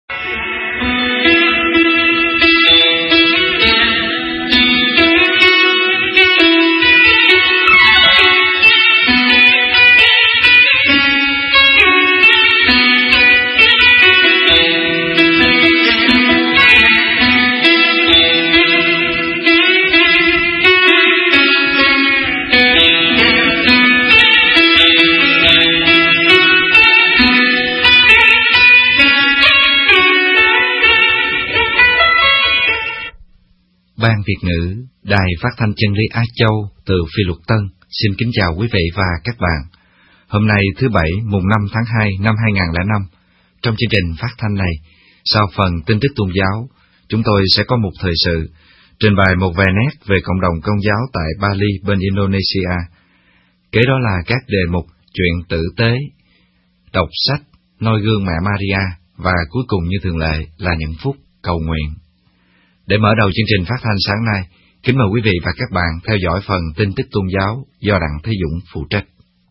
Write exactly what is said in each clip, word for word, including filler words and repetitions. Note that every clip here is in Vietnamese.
Ban Việt ngữ, Đài Phát thanh Chân lý Á Châu từ Phi Luật Tân xin kính chào quý vị và các bạn. Hôm nay thứ Bảy, mùng năm tháng hai năm hai nghìn không trăm lẻ năm, trong chương trình phát thanh này, sau phần tin tức tôn giáo, chúng tôi sẽ có một thời sự, trình bày một vài nét về cộng đồng Công giáo tại Bali bên Indonesia. Kế đó là các đề mục chuyện tử tế, đọc sách, noi gương mẹ Maria và cuối cùng như thường lệ là những phút cầu nguyện. Để mở đầu chương trình phát thanh sáng nay, kính mời quý vị và các bạn theo dõi phần tin tức tôn giáo do Đặng Thế Dũng phụ trách.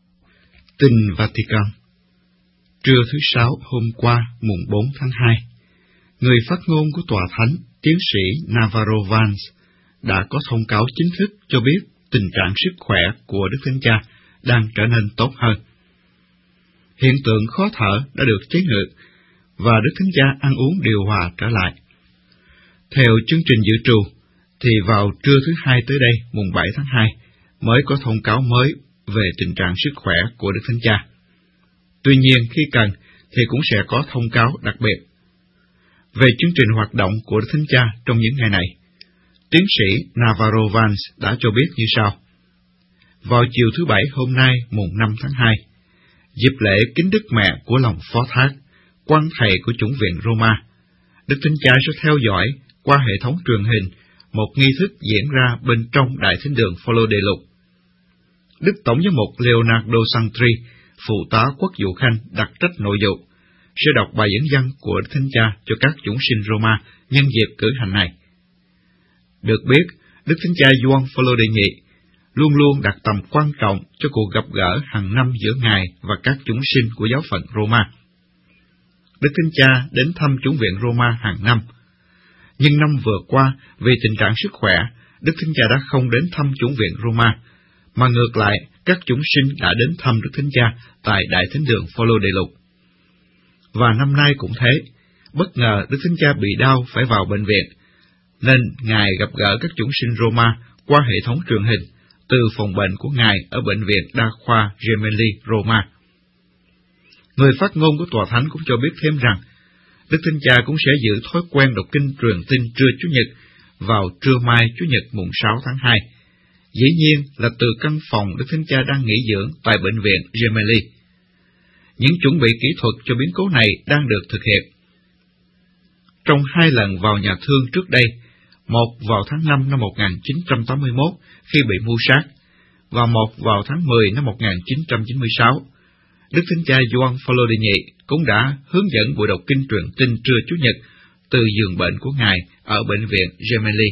Tin Vatican. Trưa thứ Sáu hôm qua, mùng bốn tháng hai, người phát ngôn của Tòa Thánh, tiến sĩ Navarro Vance, đã có thông cáo chính thức cho biết tình trạng sức khỏe của Đức Thánh Cha đang trở nên tốt hơn. Hiện tượng khó thở đã được chế ngự, và Đức Thánh Cha ăn uống điều hòa trở lại. Theo chương trình dự trù, thì vào trưa thứ Hai tới đây, mùng bảy tháng hai, mới có thông cáo mới về tình trạng sức khỏe của Đức Thánh Cha. Tuy nhiên, khi cần, thì cũng sẽ có thông cáo đặc biệt. Về chương trình hoạt động của Đức Thánh Cha trong những ngày này, tiến sĩ Navarro Vance đã cho biết như sau. Vào chiều thứ Bảy hôm nay, mùng năm tháng hai, dịp lễ Kính Đức Mẹ của lòng phó thác, quan thầy của chủng viện Roma, Đức Thánh Cha sẽ theo dõi qua hệ thống truyền hình một nghi thức diễn ra bên trong Đại Thánh đường Phaolô Đề Lục. Đức Tổng giám mục Leonardo Santri, phụ tá quốc vụ Khanh đặc trách nội vụ, sẽ đọc bài dẫn văn của Đức Thánh Cha cho các chúng sinh Roma nhân dịp cử hành này. Được biết, Đức Thánh Cha Gioan Phaolô Đệ Nhị luôn luôn đặt tầm quan trọng cho cuộc gặp gỡ hàng năm giữa Ngài và các chúng sinh của giáo phận Roma. Đức Thánh Cha đến thăm chủng viện Roma hàng năm. Nhưng năm vừa qua, vì tình trạng sức khỏe, Đức Thánh Cha đã không đến thăm chủng viện Roma, mà ngược lại, các chúng sinh đã đến thăm Đức Thánh Cha tại Đại Thánh đường Phaolô Đệ Lục. Và năm nay cũng thế, bất ngờ Đức Thánh Cha bị đau phải vào bệnh viện, nên Ngài gặp gỡ các chúng sinh Roma qua hệ thống truyền hình từ phòng bệnh của Ngài ở Bệnh viện Đa khoa Gemelli, Roma. Người phát ngôn của Tòa Thánh cũng cho biết thêm rằng, Đức Thánh Cha cũng sẽ giữ thói quen đọc kinh truyền tin trưa Chủ nhật vào trưa mai Chủ nhật mùng sáu tháng hai, dĩ nhiên là từ căn phòng Đức Thánh Cha đang nghỉ dưỡng tại Bệnh viện Gemelli. Những chuẩn bị kỹ thuật cho biến cố này đang được thực hiện. Trong hai lần vào nhà thương trước đây, một vào tháng năm năm một nghìn chín trăm tám mươi mốt khi bị mưu sát, và một vào tháng mười năm một nghìn chín trăm chín mươi sáu, Đức Thánh Cha Gioan Phaolô Đệ Nhị cũng đã hướng dẫn buổi đọc kinh truyền tin trưa Chủ nhật từ giường bệnh của Ngài ở Bệnh viện Gemelli.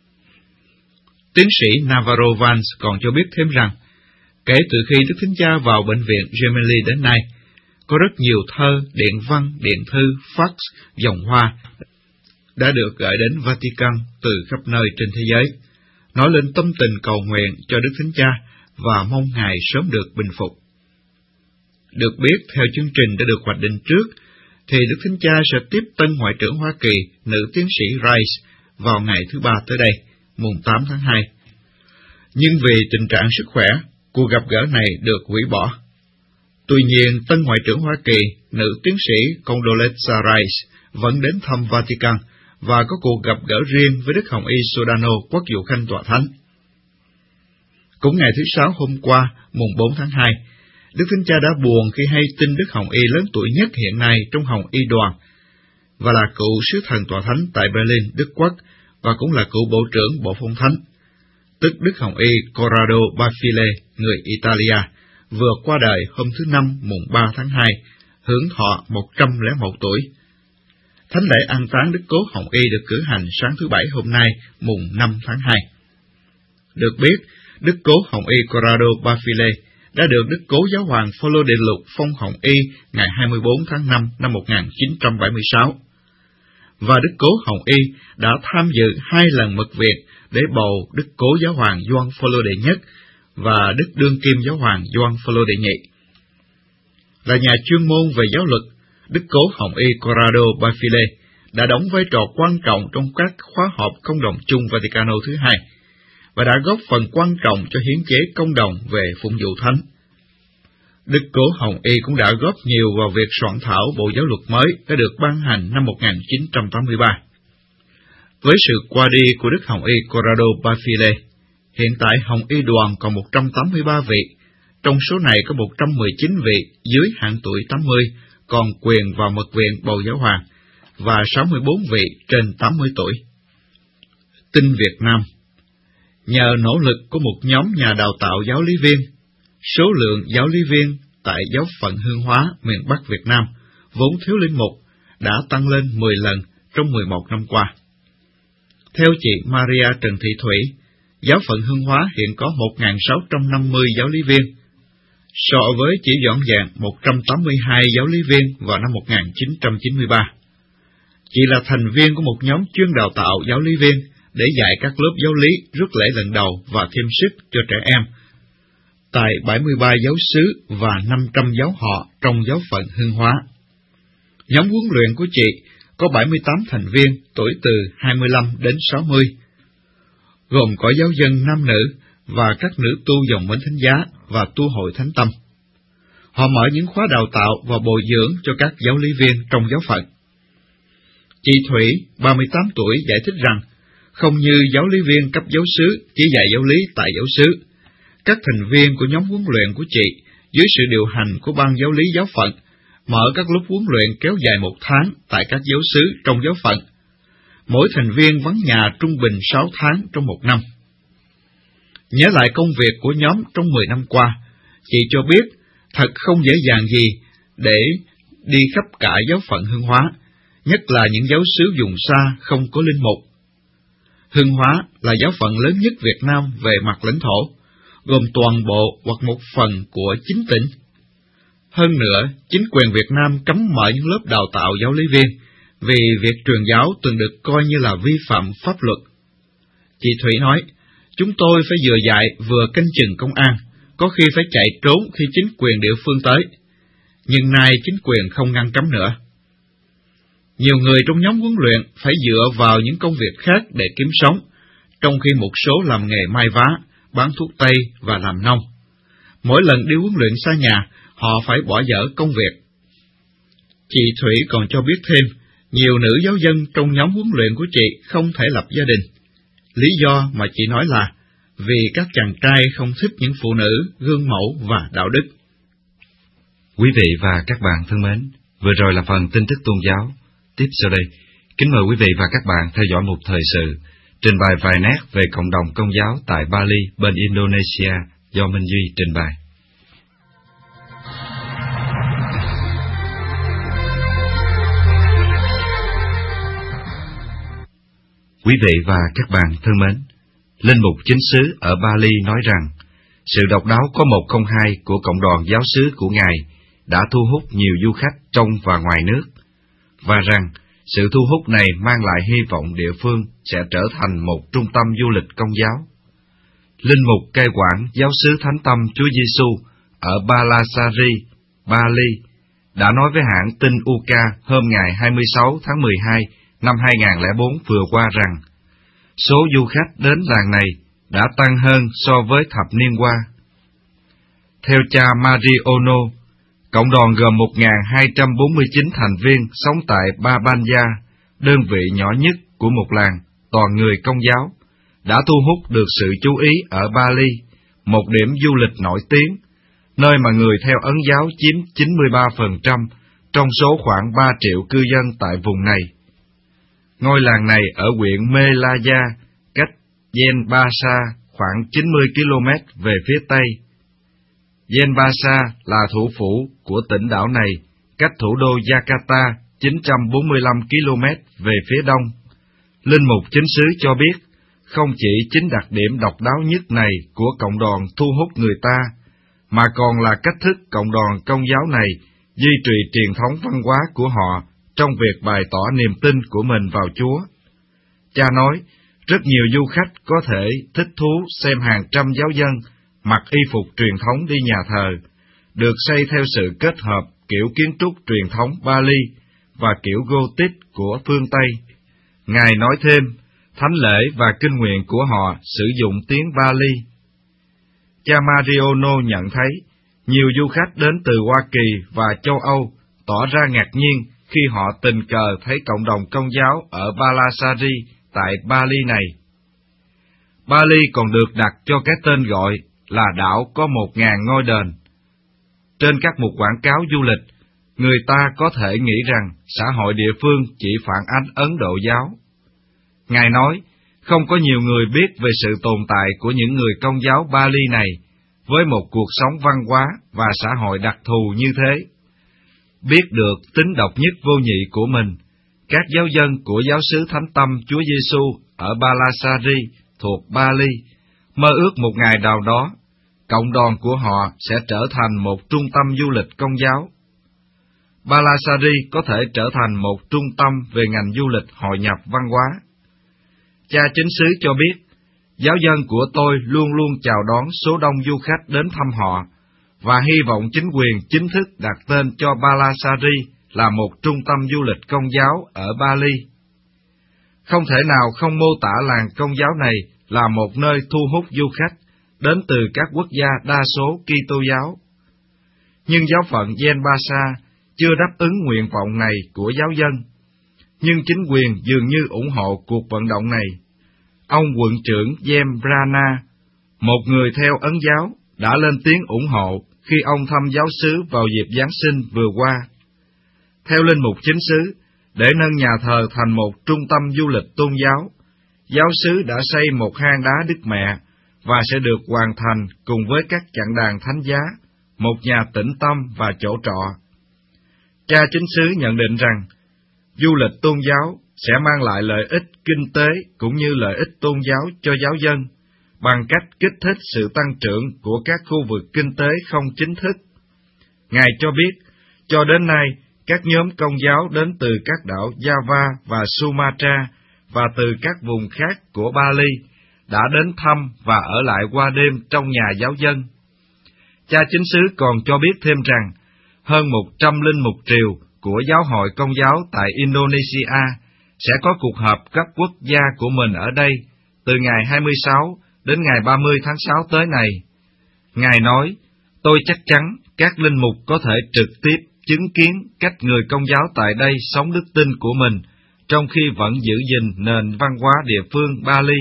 Tiến sĩ Navarro Vance còn cho biết thêm rằng, kể từ khi Đức Thánh Cha vào Bệnh viện Gemelli đến nay, có rất nhiều thơ, điện văn, điện thư, fax, vòng hoa đã được gửi đến Vatican từ khắp nơi trên thế giới, nói lên tâm tình cầu nguyện cho Đức Thánh Cha và mong Ngài sớm được bình phục. Được biết, theo chương trình đã được hoạch định trước, thì Đức Thánh Cha sẽ tiếp tân Ngoại trưởng Hoa Kỳ, nữ tiến sĩ Rice, vào ngày thứ Ba tới đây, mùng tám tháng hai. Nhưng vì tình trạng sức khỏe, cuộc gặp gỡ này được hủy bỏ. Tuy nhiên, tân Ngoại trưởng Hoa Kỳ, nữ tiến sĩ Condoleezza Rice, vẫn đến thăm Vatican và có cuộc gặp gỡ riêng với Đức Hồng Y Sodano, quốc vụ Khanh Tòa Thánh. Cũng ngày thứ Sáu hôm qua, mùng bốn tháng hai, Đức Thánh Cha đã buồn khi hay tin Đức Hồng Y lớn tuổi nhất hiện nay trong Hồng Y đoàn, và là cựu sứ thần Tòa Thánh tại Berlin, Đức Quốc, và cũng là cựu Bộ trưởng Bộ Phong Thánh, tức Đức Hồng Y Corrado Bafile, người Italia, vừa qua đời hôm thứ Năm mùng ba tháng hai, hưởng thọ một trăm lẻ một tuổi. Thánh lễ an táng Đức Cố Hồng Y được cử hành sáng thứ Bảy hôm nay, mùng năm tháng hai. Được biết, Đức Cố Hồng Y Corrado Bafile đã được Đức Cố Giáo hoàng Phaolô Đệ Lục phong Hồng Y ngày hai mươi bốn tháng năm năm một nghìn chín trăm bảy mươi sáu. và Đức Cố Hồng Y đã tham dự hai lần mật viện để bầu Đức Cố Giáo hoàng Gioan Phaolô đệ nhất và Đức Đương Kim Giáo hoàng Gioan Phaolô đệ nhị. Là nhà chuyên môn về giáo luật, Đức Cố Hồng Y Corrado Bafile đã đóng vai trò quan trọng trong các khóa họp công đồng chung Vaticano thứ hai và đã góp phần quan trọng cho hiến chế công đồng về phụng vụ thánh. Đức Cố Hồng Y cũng đã góp nhiều vào việc soạn thảo bộ giáo luật mới đã được ban hành năm một nghìn chín trăm tám mươi ba. Với sự qua đi của Đức Hồng Y Corrado Bafile, hiện tại Hồng Y đoàn còn một trăm tám mươi ba vị, trong số này có một trăm mười chín vị dưới hạn tuổi tám mươi còn quyền vào mật viện bầu giáo hoàng, và sáu mươi bốn vị trên tám mươi tuổi. Tin Việt Nam. Nhờ nỗ lực của một nhóm nhà đào tạo giáo lý viên, số lượng giáo lý viên tại giáo phận Hương Hóa, miền Bắc Việt Nam, vốn thiếu linh mục, đã tăng lên mười lần trong mười một năm qua. Theo chị Maria Trần Thị Thủy, giáo phận Hương Hóa hiện có một nghìn sáu trăm năm mươi giáo lý viên, so với chỉ dọn dàng một trăm tám mươi hai giáo lý viên vào năm một nghìn chín trăm chín mươi ba. Chị là thành viên của một nhóm chuyên đào tạo giáo lý viên để dạy các lớp giáo lý rước lễ lần đầu và thêm sức cho trẻ em tại bảy mươi ba giáo xứ và năm trăm giáo họ trong giáo phận Hương Hóa. Nhóm huấn luyện của chị có bảy mươi tám thành viên tuổi từ hai mươi lăm đến sáu mươi, gồm có giáo dân nam nữ và các nữ tu dòng mến thánh giá và tu hội thánh tâm. Họ mở những khóa đào tạo và bồi dưỡng cho các giáo lý viên trong giáo phận. Chị Thủy, ba mươi tám tuổi, giải thích rằng, không như giáo lý viên cấp giáo xứ chỉ dạy giáo lý tại giáo xứ, các thành viên của nhóm huấn luyện của chị, dưới sự điều hành của ban giáo lý giáo phận, mở các lớp huấn luyện kéo dài một tháng tại các giáo xứ trong giáo phận. Mỗi thành viên vắng nhà trung bình sáu tháng trong một năm. Nhớ lại công việc của nhóm trong mười năm qua, chị cho biết thật không dễ dàng gì để đi khắp cả giáo phận Hương Hóa, nhất là những giáo xứ vùng xa không có linh mục. Hương Hóa là giáo phận lớn nhất Việt Nam về mặt lãnh thổ, gồm toàn bộ hoặc một phần của chín tỉnh. Hơn nữa, chính quyền Việt Nam cấm mở những lớp đào tạo giáo lý viên, vì việc truyền giáo từng được coi như là vi phạm pháp luật. Chị Thủy nói, chúng tôi phải vừa dạy vừa canh chừng công an, có khi phải chạy trốn khi chính quyền địa phương tới. Nhưng nay chính quyền không ngăn cấm nữa. Nhiều người trong nhóm huấn luyện phải dựa vào những công việc khác để kiếm sống, trong khi một số làm nghề may vá, bán thuốc tây và làm nông. Mỗi lần đi huấn luyện xa nhà, họ phải bỏ dở công việc. Chị Thủy còn cho biết thêm, nhiều nữ giáo dân trong nhóm huấn luyện của chị không thể lập gia đình. Lý do mà chị nói là vì các chàng trai không thích những phụ nữ gương mẫu và đạo đức. Quý vị và các bạn thân mến, vừa rồi là phần tin tức tôn giáo. Tiếp sau đây, kính mời quý vị và các bạn theo dõi một thời sự, trình bày vài nét về cộng đồng công giáo tại Bali bên Indonesia do Minh Duy trình bày. Quý vị và các bạn thân mến, Linh mục chính xứ ở Bali nói rằng, sự độc đáo có một không hai của cộng đoàn giáo xứ của Ngài đã thu hút nhiều du khách trong và ngoài nước, và rằng sự thu hút này mang lại hy vọng địa phương sẽ trở thành một trung tâm du lịch công giáo. Linh mục cai quản giáo xứ Thánh Tâm Chúa Giêsu ở Balasari, Bali, đã nói với hãng tin u ca hôm ngày hai mươi sáu tháng mười hai năm hai nghìn không trăm lẻ bốn vừa qua rằng, số du khách đến làng này đã tăng hơn so với thập niên qua. Theo cha Mariono, cộng đoàn gồm một nghìn hai trăm bốn mươi chín thành viên sống tại Babanya, đơn vị nhỏ nhất của một làng, toàn người công giáo, đã thu hút được sự chú ý ở Bali, một điểm du lịch nổi tiếng, nơi mà người theo Ấn giáo chiếm chín mươi ba phần trăm trong số khoảng ba triệu cư dân tại vùng này. Ngôi làng này ở huyện Melaya, cách Denpasar khoảng chín mươi ki lô mét về phía tây. Denpasar là thủ phủ của tỉnh đảo này, cách thủ đô Jakarta chín trăm bốn mươi lăm ki lô mét về phía đông. Linh mục chính xứ cho biết, không chỉ chính đặc điểm độc đáo nhất này của cộng đoàn thu hút người ta, mà còn là cách thức cộng đoàn công giáo này duy trì truyền thống văn hóa của họ trong việc bày tỏ niềm tin của mình vào Chúa. Cha nói, rất nhiều du khách có thể thích thú xem hàng trăm giáo dân mặc y phục truyền thống đi nhà thờ, được xây theo sự kết hợp kiểu kiến trúc truyền thống Bali và kiểu Gothic của phương Tây. Ngài nói thêm, thánh lễ và kinh nguyện của họ sử dụng tiếng Bali. Cha Mariono nhận thấy, nhiều du khách đến từ Hoa Kỳ và châu Âu tỏ ra ngạc nhiên khi họ tình cờ thấy cộng đồng Công giáo ở Balasari tại Bali này. Bali còn được đặt cho cái tên gọi là đảo có một ngàn ngôi đền. Trên các mục quảng cáo du lịch, người ta có thể nghĩ rằng xã hội địa phương chỉ phản ánh Ấn Độ giáo. Ngài nói, không có nhiều người biết về sự tồn tại của những người Công giáo Bali này, với một cuộc sống văn hóa và xã hội đặc thù như thế. Biết được tính độc nhất vô nhị của mình, các giáo dân của giáo xứ Thánh Tâm Chúa Giêsu ở Balasari thuộc Bali mơ ước một ngày nào đó, cộng đoàn của họ sẽ trở thành một trung tâm du lịch Công giáo. Balasari có thể trở thành một trung tâm về ngành du lịch hội nhập văn hóa. Cha chính xứ cho biết, giáo dân của tôi luôn luôn chào đón số đông du khách đến thăm họ, và hy vọng chính quyền chính thức đặt tên cho Balasari là một trung tâm du lịch Công giáo ở Bali. Không thể nào không mô tả làng Công giáo này là một nơi thu hút du khách đến từ các quốc gia đa số Kitô giáo. Nhưng giáo phận Yen-ba-sa chưa đáp ứng nguyện vọng này của giáo dân, nhưng chính quyền dường như ủng hộ cuộc vận động này. Ông quận trưởng Yembrana, một người theo Ấn giáo, đã lên tiếng ủng hộ khi ông thăm giáo xứ vào dịp Giáng sinh vừa qua. Theo linh mục chính xứ, để nâng nhà thờ thành một trung tâm du lịch tôn giáo, giáo xứ đã xây một hang đá Đức Mẹ và sẽ được hoàn thành cùng với các chặng đàn thánh giá, một nhà tĩnh tâm và chỗ trọ. Cha chính xứ nhận định rằng, du lịch tôn giáo sẽ mang lại lợi ích kinh tế cũng như lợi ích tôn giáo cho giáo dân, bằng cách kích thích sự tăng trưởng của các khu vực kinh tế không chính thức. Ngài cho biết, cho đến nay, các nhóm Công giáo đến từ các đảo Java và Sumatra và từ các vùng khác của Bali đã đến thăm và ở lại qua đêm trong nhà giáo dân. Cha chính xứ còn cho biết thêm rằng, hơn một trăm linh mục triều của giáo hội Công giáo tại Indonesia sẽ có cuộc họp cấp quốc gia của mình ở đây từ ngày hai mươi sáu đến ngày ba mươi tháng sáu tới này. Ngài nói, tôi chắc chắn các linh mục có thể trực tiếp chứng kiến cách người Công giáo tại đây sống đức tin của mình, trong khi vẫn giữ gìn nền văn hóa địa phương Bali.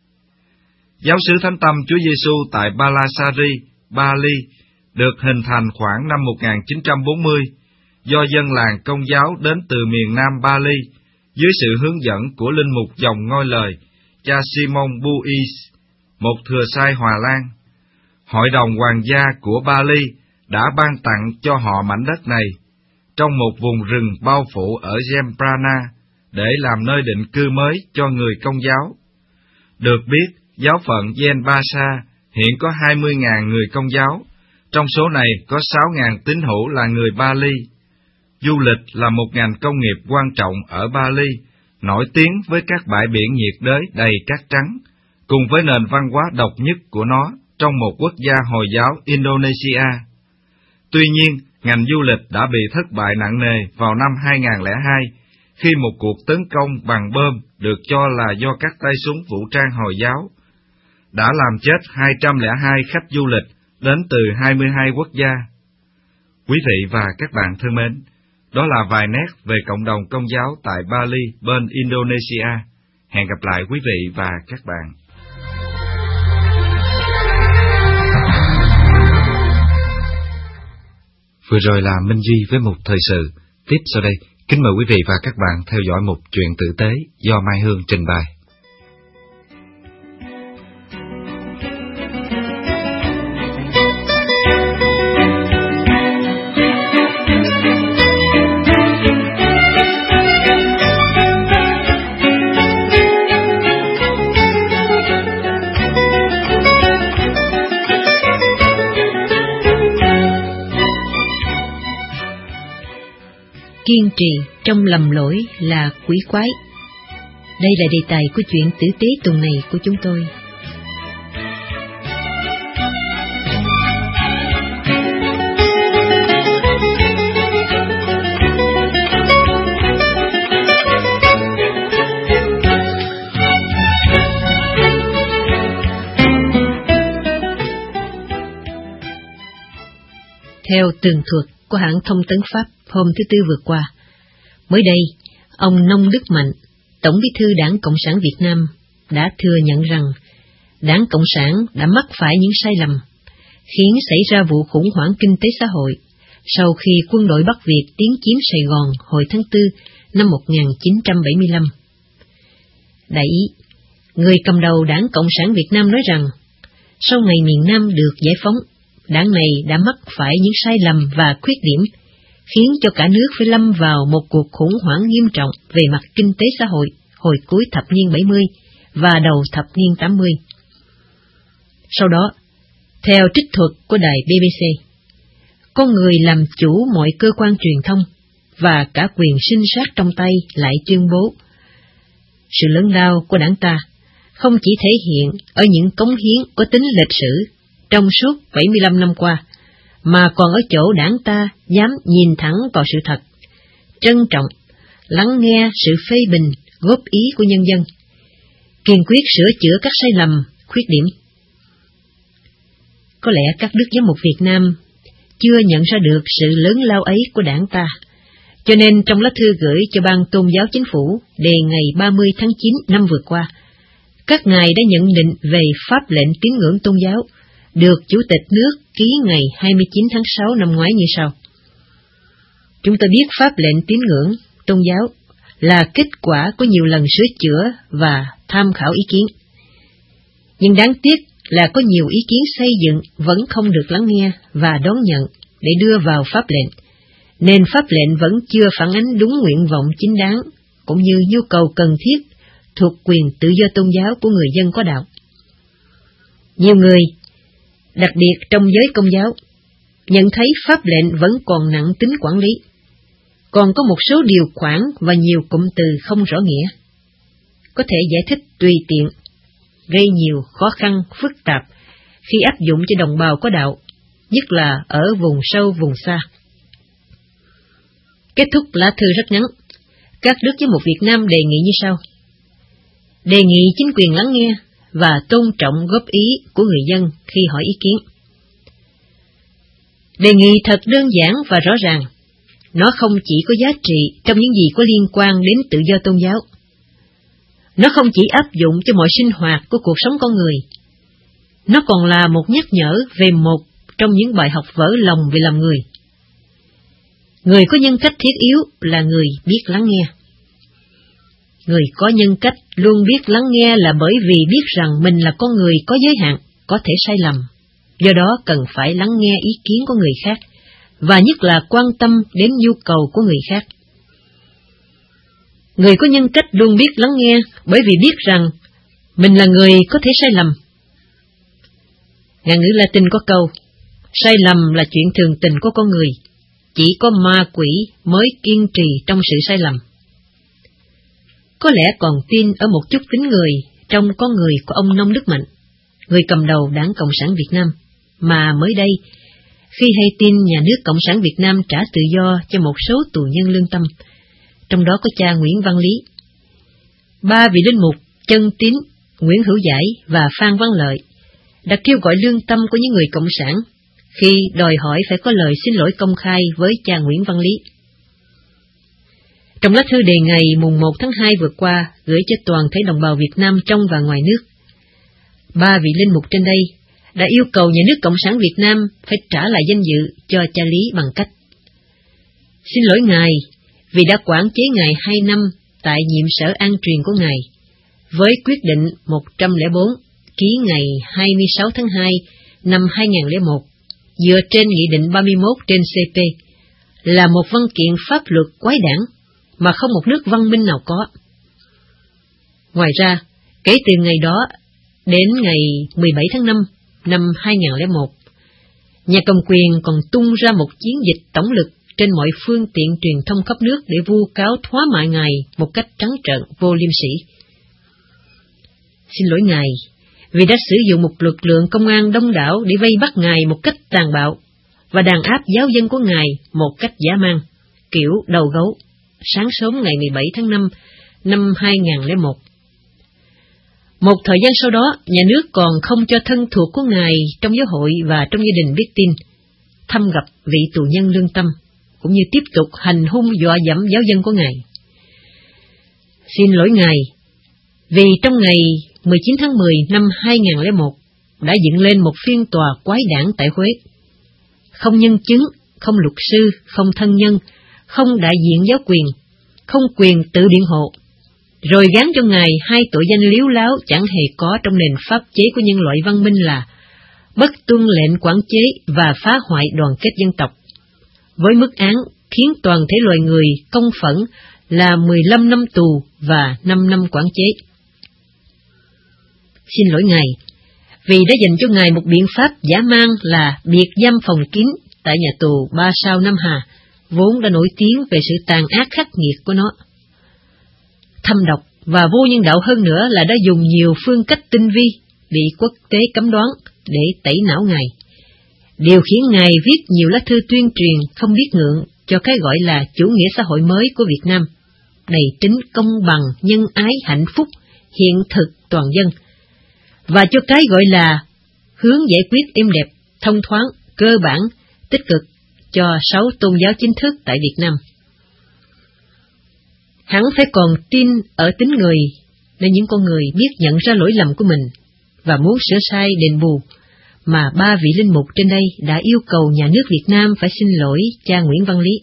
Giáo xứ Thánh Tâm Chúa Giêsu tại Balasari, Bali, được hình thành khoảng năm một nghìn chín trăm bốn mươi, do dân làng Công giáo đến từ miền Nam Bali, dưới sự hướng dẫn của linh mục dòng ngôi lời, cha Simon Buis, một thừa sai Hòa Lan. Hội đồng hoàng gia của Bali đã ban tặng cho họ mảnh đất này, trong một vùng rừng bao phủ ở Jembrana, để làm nơi định cư mới cho người Công giáo. Được biết, giáo phận Yen-ba-sa hiện có hai mươi nghìn người Công giáo, trong số này có sáu nghìn tín hữu là người Bali. Du lịch là một ngành công nghiệp quan trọng ở Bali, nổi tiếng với các bãi biển nhiệt đới đầy cát trắng, cùng với nền văn hóa độc nhất của nó trong một quốc gia Hồi giáo Indonesia. Tuy nhiên, ngành du lịch đã bị thất bại nặng nề vào năm hai nghìn không trăm lẻ hai, khi một cuộc tấn công bằng bom được cho là do các tay súng vũ trang Hồi giáo đã làm chết hai trăm lẻ hai khách du lịch đến từ hai mươi hai quốc gia. Quý vị và các bạn thân mến, đó là vài nét về cộng đồng Công giáo tại Bali bên Indonesia. Hẹn gặp lại quý vị và các bạn. Vừa rồi là Minh Duy với một thời sự. Tiếp sau đây, kính mời quý vị và các bạn theo dõi một chuyện tử tế do Mai Hương trình bày. kiên trì trong lầm lỗi là quỷ quái. Đây là đề tài của chuyện tử tế tuần này của chúng tôi. Theo tường thuật của hãng thông tấn Pháp hôm thứ Tư vừa qua, mới đây, ông Nông Đức Mạnh, Tổng bí thư Đảng Cộng sản Việt Nam, đã thừa nhận rằng Đảng Cộng sản đã mắc phải những sai lầm, khiến xảy ra vụ khủng hoảng kinh tế xã hội sau khi quân đội Bắc Việt tiến chiếm Sài Gòn hồi tháng tư năm một nghìn chín trăm bảy mươi lăm. Đại ý, người cầm đầu Đảng Cộng sản Việt Nam nói rằng, sau ngày miền Nam được giải phóng, đảng này đã mắc phải những sai lầm và khuyết điểm, khiến cho cả nước phải lâm vào một cuộc khủng hoảng nghiêm trọng về mặt kinh tế xã hội hồi cuối thập niên bảy mươi và đầu thập niên tám mươi. Sau đó, theo trích thuật của đài bê bê xê, có người làm chủ mọi cơ quan truyền thông và cả quyền sinh sát trong tay lại tuyên bố, sự lớn lao của đảng ta không chỉ thể hiện ở những cống hiến có tính lịch sử trong suốt bảy mươi lăm năm qua, mà còn ở chỗ đảng ta dám nhìn thẳng vào sự thật, trân trọng, lắng nghe sự phê bình, góp ý của nhân dân, kiên quyết sửa chữa các sai lầm, khuyết điểm. Có lẽ các đức giám mục Việt Nam chưa nhận ra được sự lớn lao ấy của đảng ta, cho nên trong lá thư gửi cho Ban Tôn giáo Chính phủ đề ngày ba mươi tháng chín năm vừa qua, các ngài đã nhận định về pháp lệnh tín ngưỡng tôn giáo được Chủ tịch nước ký ngày hai mươi chín tháng sáu năm ngoái như sau. Chúng ta biết pháp lệnh tín ngưỡng tôn giáo là kết quả của nhiều lần sửa chữa và tham khảo ý kiến. Nhưng đáng tiếc là có nhiều ý kiến xây dựng vẫn không được lắng nghe và đón nhận để đưa vào pháp lệnh, nên pháp lệnh vẫn chưa phản ánh đúng nguyện vọng chính đáng cũng như nhu cầu cần thiết thuộc quyền tự do tôn giáo của người dân có đạo. Nhiều người, đặc biệt trong giới Công giáo, nhận thấy pháp lệnh vẫn còn nặng tính quản lý, còn có một số điều khoản và nhiều cụm từ không rõ nghĩa, có thể giải thích tùy tiện, gây nhiều khó khăn phức tạp khi áp dụng cho đồng bào có đạo, nhất là ở vùng sâu vùng xa. Kết thúc lá thư rất ngắn, các đức giám mục Việt Nam đề nghị như sau: đề nghị chính quyền lắng nghe và tôn trọng góp ý của người dân khi hỏi ý kiến. Đề nghị thật đơn giản và rõ ràng, nó không chỉ có giá trị trong những gì có liên quan đến tự do tôn giáo. Nó không chỉ áp dụng cho mọi sinh hoạt của cuộc sống con người, nó còn là một nhắc nhở về một trong những bài học vỡ lòng về làm người. Người có nhân cách thiết yếu là người biết lắng nghe. Người có nhân cách luôn biết lắng nghe là bởi vì biết rằng mình là con người có giới hạn, có thể sai lầm, do đó cần phải lắng nghe ý kiến của người khác, và nhất là quan tâm đến nhu cầu của người khác. Người có nhân cách luôn biết lắng nghe bởi vì biết rằng mình là người có thể sai lầm. Ngạn ngữ Latin có câu, sai lầm là chuyện thường tình của con người, chỉ có ma quỷ mới kiên trì trong sự sai lầm. Có lẽ còn tin ở một chút tính người trong con người của ông Nông Đức Mạnh, người cầm đầu Đảng Cộng sản Việt Nam, mà mới đây, khi hay tin nhà nước Cộng sản Việt Nam trả tự do cho một số tù nhân lương tâm, trong đó có cha Nguyễn Văn Lý, ba vị linh mục Chân Tín, Nguyễn Hữu Giải và Phan Văn Lợi đã kêu gọi lương tâm của những người cộng sản khi đòi hỏi phải có lời xin lỗi công khai với cha Nguyễn Văn Lý. Trong lá thư đề ngày mùng một tháng hai vừa qua gửi cho toàn thể đồng bào Việt Nam trong và ngoài nước, ba vị linh mục trên đây đã yêu cầu nhà nước Cộng sản Việt Nam phải trả lại danh dự cho cha Lý bằng cách: xin lỗi Ngài vì đã quản chế Ngài hai năm tại nhiệm sở an truyền của Ngài, với quyết định một trăm lẻ bốn ký ngày hai mươi sáu tháng hai năm hai nghìn không trăm lẻ một dựa trên Nghị định ba mươi mốt trên xê pê, là một văn kiện pháp luật quái đản mà không một nước văn minh nào có. Ngoài ra, kể từ ngày đó đến ngày mười bảy tháng năm năm hai nghìn không trăm lẻ một, nhà cầm quyền còn tung ra một chiến dịch tổng lực trên mọi phương tiện truyền thông khắp nước để vu cáo thóa mạ Ngài một cách trắng trợn vô liêm sỉ. Xin lỗi Ngài, vì đã sử dụng một lực lượng công an đông đảo để vây bắt Ngài một cách tàn bạo và đàn áp giáo dân của Ngài một cách dã man, kiểu đầu gấu, sáng sớm ngày mười bảy tháng năm năm hai nghìn lẻ một. Một thời gian sau đó, nhà nước còn không cho thân thuộc của Ngài trong giáo hội và trong gia đình biết tin, thăm gặp vị tù nhân lương tâm, cũng như tiếp tục hành hung dọa dẫm giáo dân của Ngài. Xin lỗi Ngài, vì trong ngày mười chín tháng mười năm hai nghìn lẻ một đã dựng lên một phiên tòa quái đản tại Huế. Không nhân chứng, không luật sư, không thân nhân, không đại diện giáo quyền, không quyền tự biện hộ, rồi gán cho Ngài hai tội danh líu láo chẳng hề có trong nền pháp chế của nhân loại văn minh là bất tuân lệnh quản chế và phá hoại đoàn kết dân tộc, với mức án khiến toàn thể loài người công phẫn là mười lăm năm tù và năm năm quản chế. Xin lỗi Ngài, vì đã dành cho Ngài một biện pháp dã man là biệt giam phòng kín tại nhà tù Ba Sao Nam Hà, vốn đã nổi tiếng về sự tàn ác khắc nghiệt của nó. Thâm độc và vô nhân đạo hơn nữa là đã dùng nhiều phương cách tinh vi bị quốc tế cấm đoán để tẩy não Ngài, điều khiến Ngài viết nhiều lá thư tuyên truyền không biết ngượng cho cái gọi là chủ nghĩa xã hội mới của Việt Nam, đầy tính công bằng, nhân ái, hạnh phúc, hiện thực toàn dân, và cho cái gọi là hướng giải quyết êm đẹp, thông thoáng, cơ bản, tích cực cho sáu tôn giáo chính thức tại Việt Nam. Hắn phải còn tin ở tính người, nên những con người biết nhận ra lỗi lầm của mình và muốn sửa sai đền bù, mà ba vị linh mục trên đây đã yêu cầu nhà nước Việt Nam phải xin lỗi cha Nguyễn Văn Lý.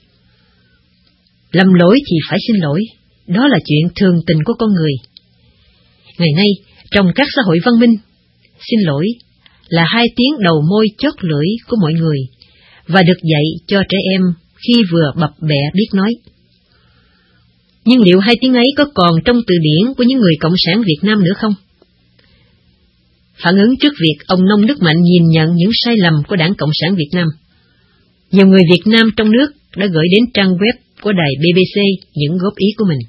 Lầm lỗi thì phải xin lỗi, đó là chuyện thường tình của con người. Ngày nay, trong các xã hội văn minh, xin lỗi là hai tiếng đầu môi chót lưỡi của mọi người, và được dạy cho trẻ em khi vừa bập bẹ biết nói. Nhưng liệu hai tiếng ấy có còn trong từ điển của những người Cộng sản Việt Nam nữa không? Phản ứng trước việc ông Nông Đức Mạnh nhìn nhận những sai lầm của Đảng Cộng sản Việt Nam, nhiều người Việt Nam trong nước đã gửi đến trang web của đài B B C những góp ý của mình.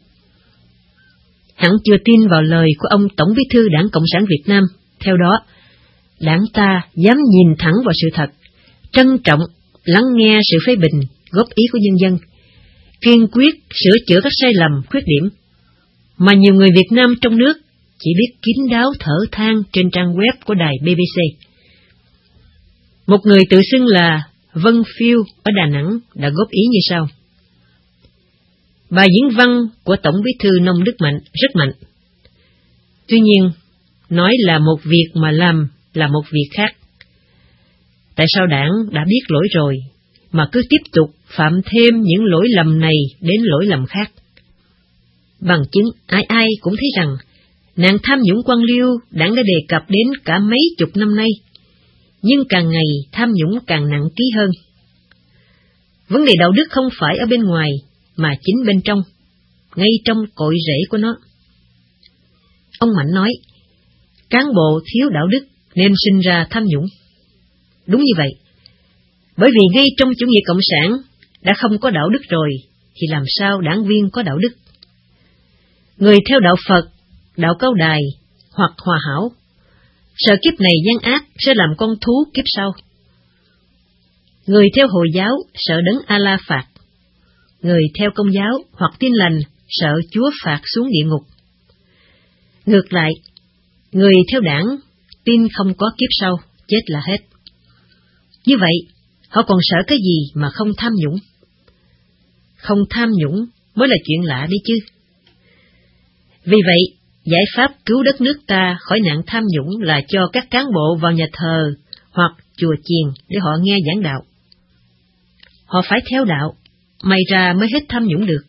Hắn chưa tin vào lời của ông Tổng Bí thư Đảng Cộng sản Việt Nam, theo đó, Đảng ta dám nhìn thẳng vào sự thật, trân trọng lắng nghe sự phê bình, góp ý của nhân dân, kiên quyết sửa chữa các sai lầm, khuyết điểm, mà nhiều người Việt Nam trong nước chỉ biết kín đáo thở than trên trang web của đài B B C. Một người tự xưng là Vân Phiêu ở Đà Nẵng đã góp ý như sau. Bài diễn văn của Tổng Bí thư Nông Đức Mạnh rất mạnh. Tuy nhiên, nói là một việc mà làm là một việc khác. Tại sao Đảng đã biết lỗi rồi, mà cứ tiếp tục phạm thêm những lỗi lầm này đến lỗi lầm khác? Bằng chứng ai ai cũng thấy rằng, nạn tham nhũng quan liêu Đảng đã đề cập đến cả mấy chục năm nay, nhưng càng ngày tham nhũng càng nặng ký hơn. Vấn đề đạo đức không phải ở bên ngoài, mà chính bên trong, ngay trong cội rễ của nó. Ông Mạnh nói, cán bộ thiếu đạo đức nên sinh ra tham nhũng. Đúng như vậy, bởi vì ngay trong chủ nghĩa cộng sản đã không có đạo đức rồi, thì làm sao đảng viên có đạo đức? Người theo đạo Phật, đạo Cao Đài hoặc Hòa Hảo, sợ kiếp này gian ác sẽ làm con thú kiếp sau. Người theo Hồi giáo sợ đấng A-la phạt, người theo Công giáo hoặc Tin lành sợ Chúa phạt xuống địa ngục. Ngược lại, người theo Đảng tin không có kiếp sau, chết là hết. Như vậy, họ còn sợ cái gì mà không tham nhũng? Không tham nhũng mới là chuyện lạ đi chứ. Vì vậy, giải pháp cứu đất nước ta khỏi nạn tham nhũng là cho các cán bộ vào nhà thờ hoặc chùa chiền để họ nghe giảng đạo. Họ phải theo đạo, may ra mới hết tham nhũng được.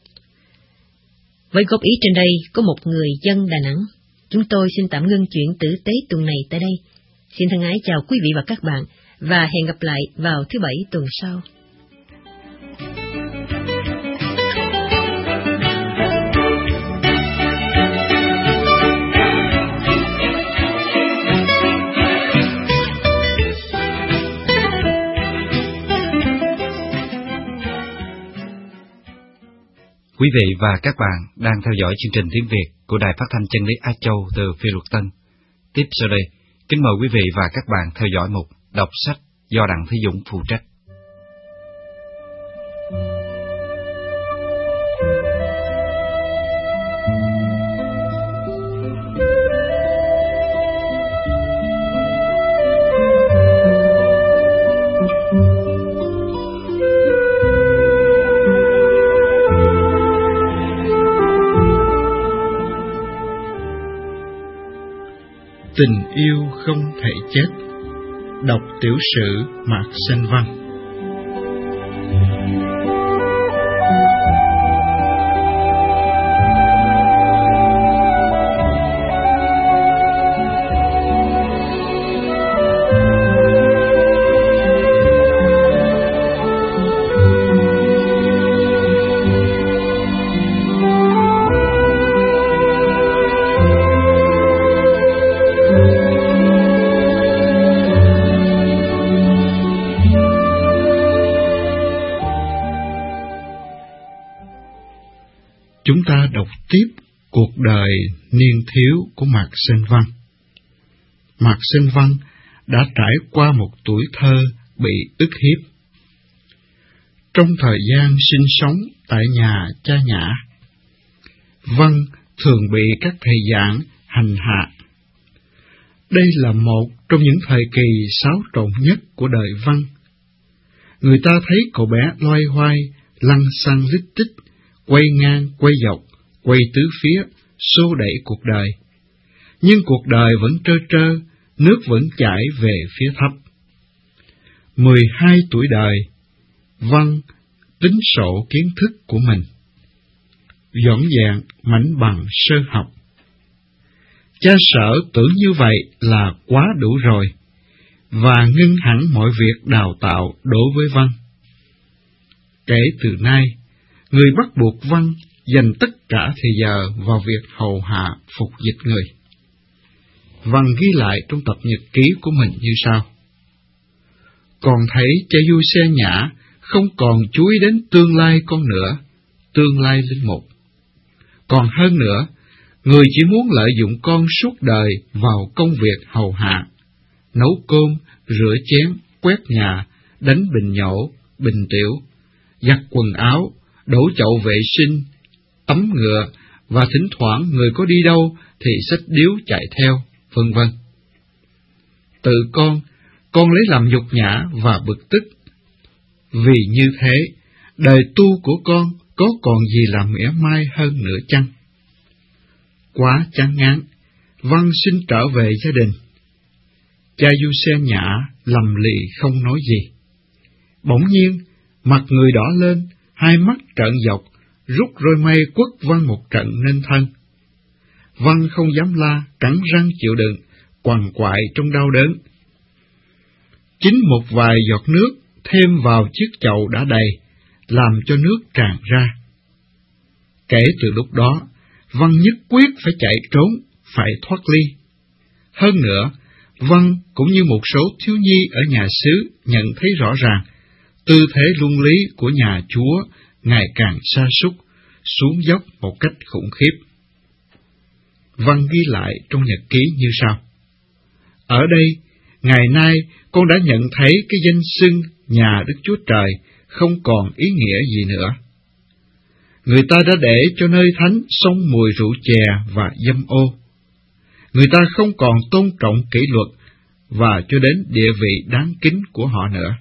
Với góp ý trên đây có một người dân Đà Nẵng, chúng tôi xin tạm ngưng chuyện tử tế tuần này tại đây. Xin thân ái chào quý vị và các bạn, và hẹn gặp lại vào thứ Bảy tuần sau. Quý vị và các bạn đang theo dõi chương trình tiếng Việt của Đài Phát thanh Chân lý Á Châu từ Phi Luật Tân. Tiếp sau đây, kính mời quý vị và các bạn theo dõi mục đọc sách do Đặng Thế Dũng phụ trách. Tình yêu không thể chết. Đọc tiểu sử Mạc Sinh Văn. Chúng ta đọc tiếp cuộc đời niên thiếu của Mạc Sinh Văn. Mạc Sinh Văn đã trải qua một tuổi thơ bị ức hiếp. Trong thời gian sinh sống tại nhà cha nhã, Văn thường bị các thầy giảng hành hạ. Đây là một trong những thời kỳ xáo trộn nhất của đời Văn. Người ta thấy cậu bé loay hoay, lăn xăng lít tích, quay ngang, quay dọc, quay tứ phía, xô đẩy cuộc đời. Nhưng cuộc đời vẫn trơ trơ, nước vẫn chảy về phía thấp. Mười hai tuổi đời, Văn tính sổ kiến thức của mình, dọn dẹn mảnh bằng sơ học. Cha sở tưởng như vậy là quá đủ rồi, và ngưng hẳn mọi việc đào tạo đối với Văn. Kể từ nay, người bắt buộc Văn dành tất cả thời giờ vào việc hầu hạ phục dịch người. Văn ghi lại trong tập nhật ký của mình như sau: Còn thấy cha Du Xe Nhã không còn chú ý đến tương lai con nữa, tương lai linh mục. Còn hơn nữa, người chỉ muốn lợi dụng con suốt đời vào công việc hầu hạ, nấu cơm, rửa chén, quét nhà, đánh bình nhổ, bình tiểu, giặt quần áo, đổ chậu vệ sinh, tắm ngựa, và thỉnh thoảng người có đi đâu thì xách điếu chạy theo, vân vân. Tự con, con lấy làm nhục nhã và bực tức. Vì như thế, đời tu của con có còn gì là mỉa mai hơn nữa chăng? Quá chán ngán, Văn xin trở về gia đình. Cha Du Xe Nhã lầm lì không nói gì. Bỗng nhiên, mặt người đỏ lên, hai mắt trợn dọc, rút roi mây quất Văn một trận nên thân. Văn không dám la, cắn răng chịu đựng, quằn quại trong đau đớn. Chính một vài giọt nước thêm vào chiếc chậu đã đầy, làm cho nước tràn ra. Kể từ lúc đó, Văn nhất quyết phải chạy trốn, phải thoát ly. Hơn nữa, Văn cũng như một số thiếu nhi ở nhà xứ nhận thấy rõ ràng tư thế luân lý của nhà Chúa ngày càng sa sút, xuống dốc một cách khủng khiếp. Văn ghi lại trong nhật ký như sau: Ở đây, ngày nay con đã nhận thấy cái danh xưng nhà Đức Chúa Trời không còn ý nghĩa gì nữa. Người ta đã để cho nơi thánh xông mùi rượu chè và dâm ô. Người ta không còn tôn trọng kỷ luật và cho đến địa vị đáng kính của họ nữa.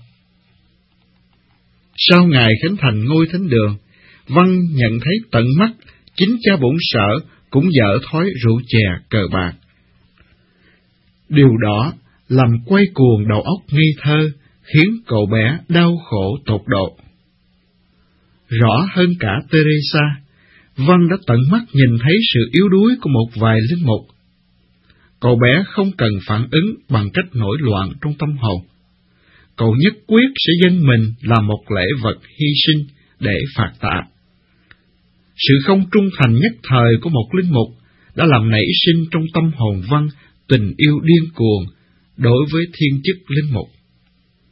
Sau ngày khánh thành ngôi thánh đường, Văn nhận thấy tận mắt chính cha bổn sở cũng dở thói rượu chè cờ bạc. Điều đó làm quay cuồng đầu óc ngây thơ, khiến cậu bé đau khổ tột độ. Rõ hơn cả Teresa, Văn đã tận mắt nhìn thấy sự yếu đuối của một vài linh mục. Cậu bé không cần phản ứng bằng cách nổi loạn trong tâm hồn. Cậu nhất quyết sẽ dâng mình làm một lễ vật hy sinh để phạt tạ. Sự không trung thành nhất thời của một linh mục đã làm nảy sinh trong tâm hồn Văn tình yêu điên cuồng đối với thiên chức linh mục.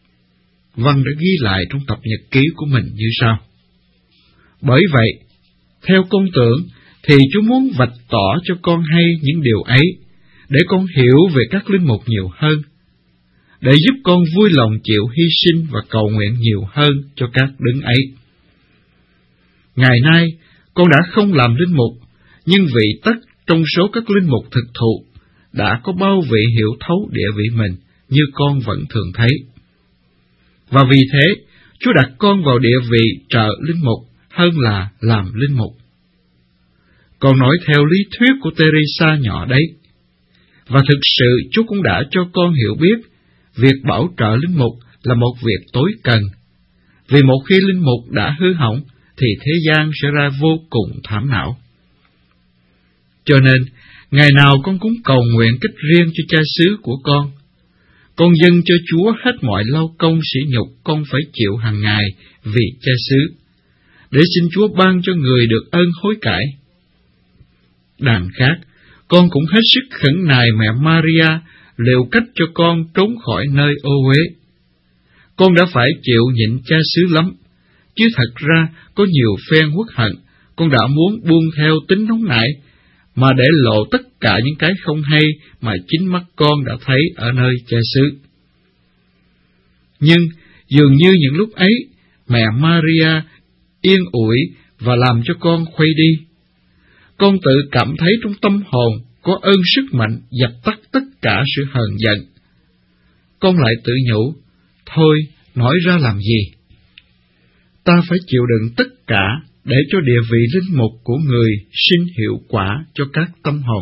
Văn đã ghi lại trong tập nhật ký của mình như sau: Bởi vậy, Theo con tưởng, thì Chúa muốn vạch tỏ cho con hay những điều ấy, để con hiểu về các linh mục nhiều hơn, để giúp con vui lòng chịu hy sinh và cầu nguyện nhiều hơn cho các đấng ấy. Ngày nay, con đã không làm linh mục, nhưng vị tất trong số các linh mục thực thụ đã có bao vị hiểu thấu địa vị mình như con vẫn thường thấy. Và vì thế, Chúa đặt con vào địa vị trợ linh mục hơn là làm linh mục. Con nói theo lý thuyết của Teresa nhỏ đấy, và thực sự Chúa cũng đã cho con hiểu biết việc bảo trợ linh mục là một việc tối cần, vì một khi linh mục đã hư hỏng thì thế gian sẽ ra vô cùng thảm não. Cho nên, ngày nào con cũng cầu nguyện cách riêng cho cha xứ của con. Con dâng cho Chúa hết mọi lao công sỉ nhục con phải chịu hàng ngày vì cha xứ, để xin Chúa ban cho người được ơn hối cải. Đằng khác, con cũng hết sức khẩn nài mẹ Maria liệu cách cho con trốn khỏi nơi ô uế. Con đã phải chịu nhịn cha xứ lắm, chứ thật ra có nhiều phen uất hận, con đã muốn buông theo tính nóng nảy, mà để lộ tất cả những cái không hay mà chính mắt con đã thấy ở nơi cha xứ. Nhưng dường như những lúc ấy, mẹ Maria yên ủi và làm cho con khuây đi. Con tự cảm thấy trong tâm hồn có ơn sức mạnh dập tắt tất cả sự hờn giận. Con lại tự nhủ, thôi, nói ra làm gì? Ta phải chịu đựng tất cả để cho địa vị linh mục của người sinh hiệu quả cho các tâm hồn.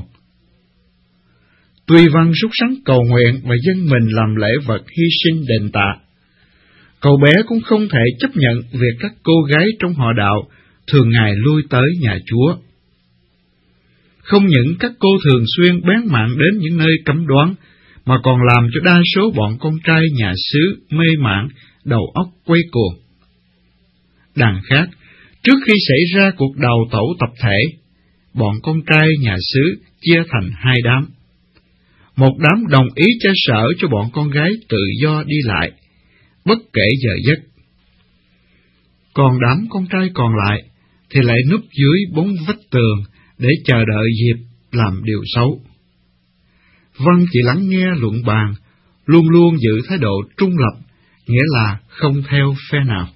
Tuy Văn sốt sắng cầu nguyện và dâng mình làm lễ vật hy sinh đền tạ, cậu bé cũng không thể chấp nhận việc các cô gái trong họ đạo thường ngày lui tới nhà Chúa. Không những các cô thường xuyên bén mảng đến những nơi cấm đoán, mà còn làm cho đa số bọn con trai nhà xứ mê mạn, đầu óc quay cuồng. Đằng khác, trước khi xảy ra cuộc đào tẩu tập thể, bọn con trai nhà xứ chia thành hai đám. Một đám đồng ý che chở cho bọn con gái tự do đi lại, bất kể giờ giấc. Còn đám con trai còn lại thì lại núp dưới bóng vách tường để chờ đợi dịp làm điều xấu. Văn chỉ lắng nghe luận bàn, luôn luôn giữ thái độ trung lập, nghĩa là không theo phe nào.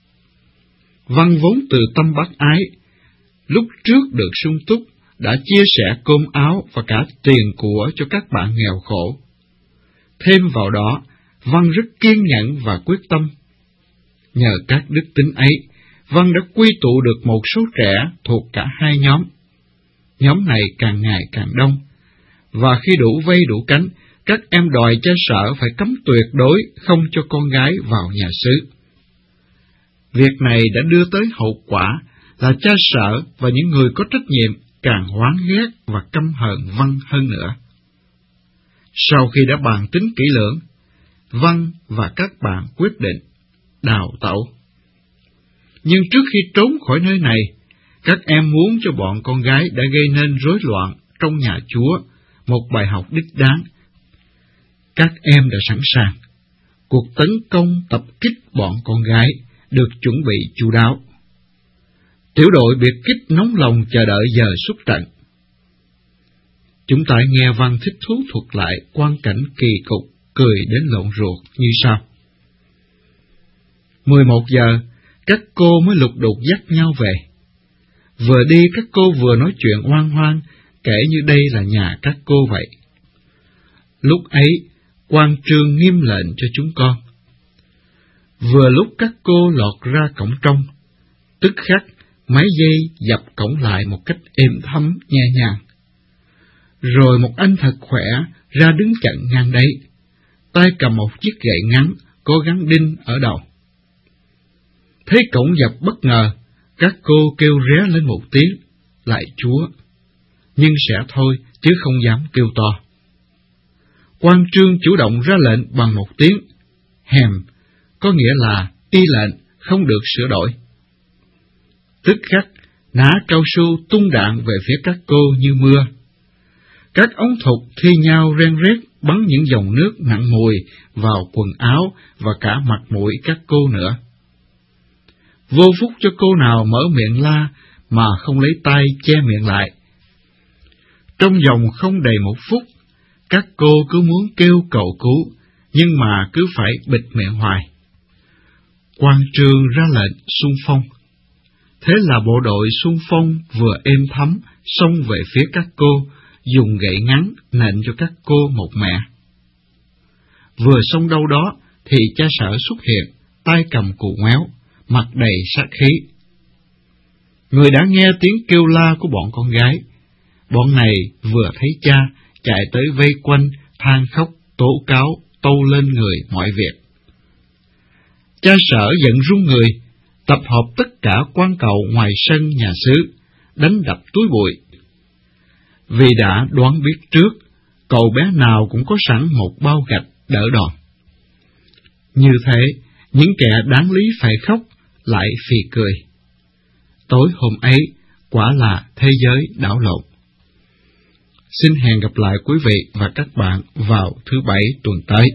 Văn vốn từ tâm bác ái, lúc trước được sung túc, đã chia sẻ cơm áo và cả tiền của cho các bạn nghèo khổ. Thêm vào đó, Văn rất kiên nhẫn và quyết tâm. Nhờ các đức tính ấy, Văn đã quy tụ được một số trẻ thuộc cả hai nhóm. Nhóm này càng ngày càng đông, và khi đủ vây đủ cánh, các em đòi cha sở phải cấm tuyệt đối không cho con gái vào nhà xứ. Việc này đã đưa tới hậu quả là cha sở và những người có trách nhiệm càng oán ghét và căm hờn Văn hơn nữa. Sau khi đã bàn tính kỹ lưỡng, Văn và các bạn quyết định đào tẩu. Nhưng trước khi trốn khỏi nơi này, các em muốn cho bọn con gái đã gây nên rối loạn trong nhà Chúa một bài học đích đáng. Các em đã sẵn sàng. Cuộc tấn công tập kích bọn con gái được chuẩn bị chu đáo. Tiểu đội biệt kích nóng lòng chờ đợi giờ xuất trận. Chúng ta nghe Văn thích thú thuật lại quang cảnh kỳ cục, cười đến lộn ruột như sau. mười một giờ, các cô mới lục đục dắt nhau về. Vừa đi các cô vừa nói chuyện oan hoan, kể như đây là nhà các cô vậy. Lúc ấy, quan trương nghiêm lệnh cho chúng con. Vừa lúc các cô lọt ra cổng trong, tức khắc máy dây dập cổng lại một cách êm thấm nhẹ nhàng. Rồi một anh thật khỏe ra đứng chặn ngang đấy, tay cầm một chiếc gậy ngắn có gắn đinh ở đầu. Thấy cổng dập bất ngờ, các cô kêu ré lên một tiếng, lạy Chúa, nhưng sẽ thôi chứ không dám kêu to. Quan trương chủ động ra lệnh bằng một tiếng, hèm, có nghĩa là y lệnh không được sửa đổi. Tức khắc, ná cao su tung đạn về phía các cô như mưa. Các ống thục thi nhau ren rét bắn những dòng nước nặng mùi vào quần áo và cả mặt mũi các cô nữa. Vô phúc cho cô nào mở miệng la, mà không lấy tay che miệng lại. Trong vòng không đầy một phút, các cô cứ muốn kêu cầu cứu, nhưng mà cứ phải bịt miệng hoài. Quan Trương ra lệnh xung phong. Thế là bộ đội xung phong vừa êm thấm xông về phía các cô, dùng gậy ngắn nện cho các cô một mẹ. Vừa xông đâu đó thì cha Sở xuất hiện, tay cầm cù ngoéo, mặt đầy sát khí. Người đã nghe tiếng kêu la của bọn con gái. Bọn này vừa thấy cha, chạy tới vây quanh, than khóc, tố cáo, tâu lên người mọi việc. Cha Sở giận run người, tập hợp tất cả quan cậu ngoài sân nhà xứ, đánh đập túi bụi. Vì đã đoán biết trước, cậu bé nào cũng có sẵn một bao gạch đỡ đòn. Như thế, những kẻ đáng lý phải khóc lại phì cười. Tối hôm ấy, quả là thế giới đảo lộn. Xin hẹn gặp lại quý vị và các bạn vào thứ Bảy tuần tới.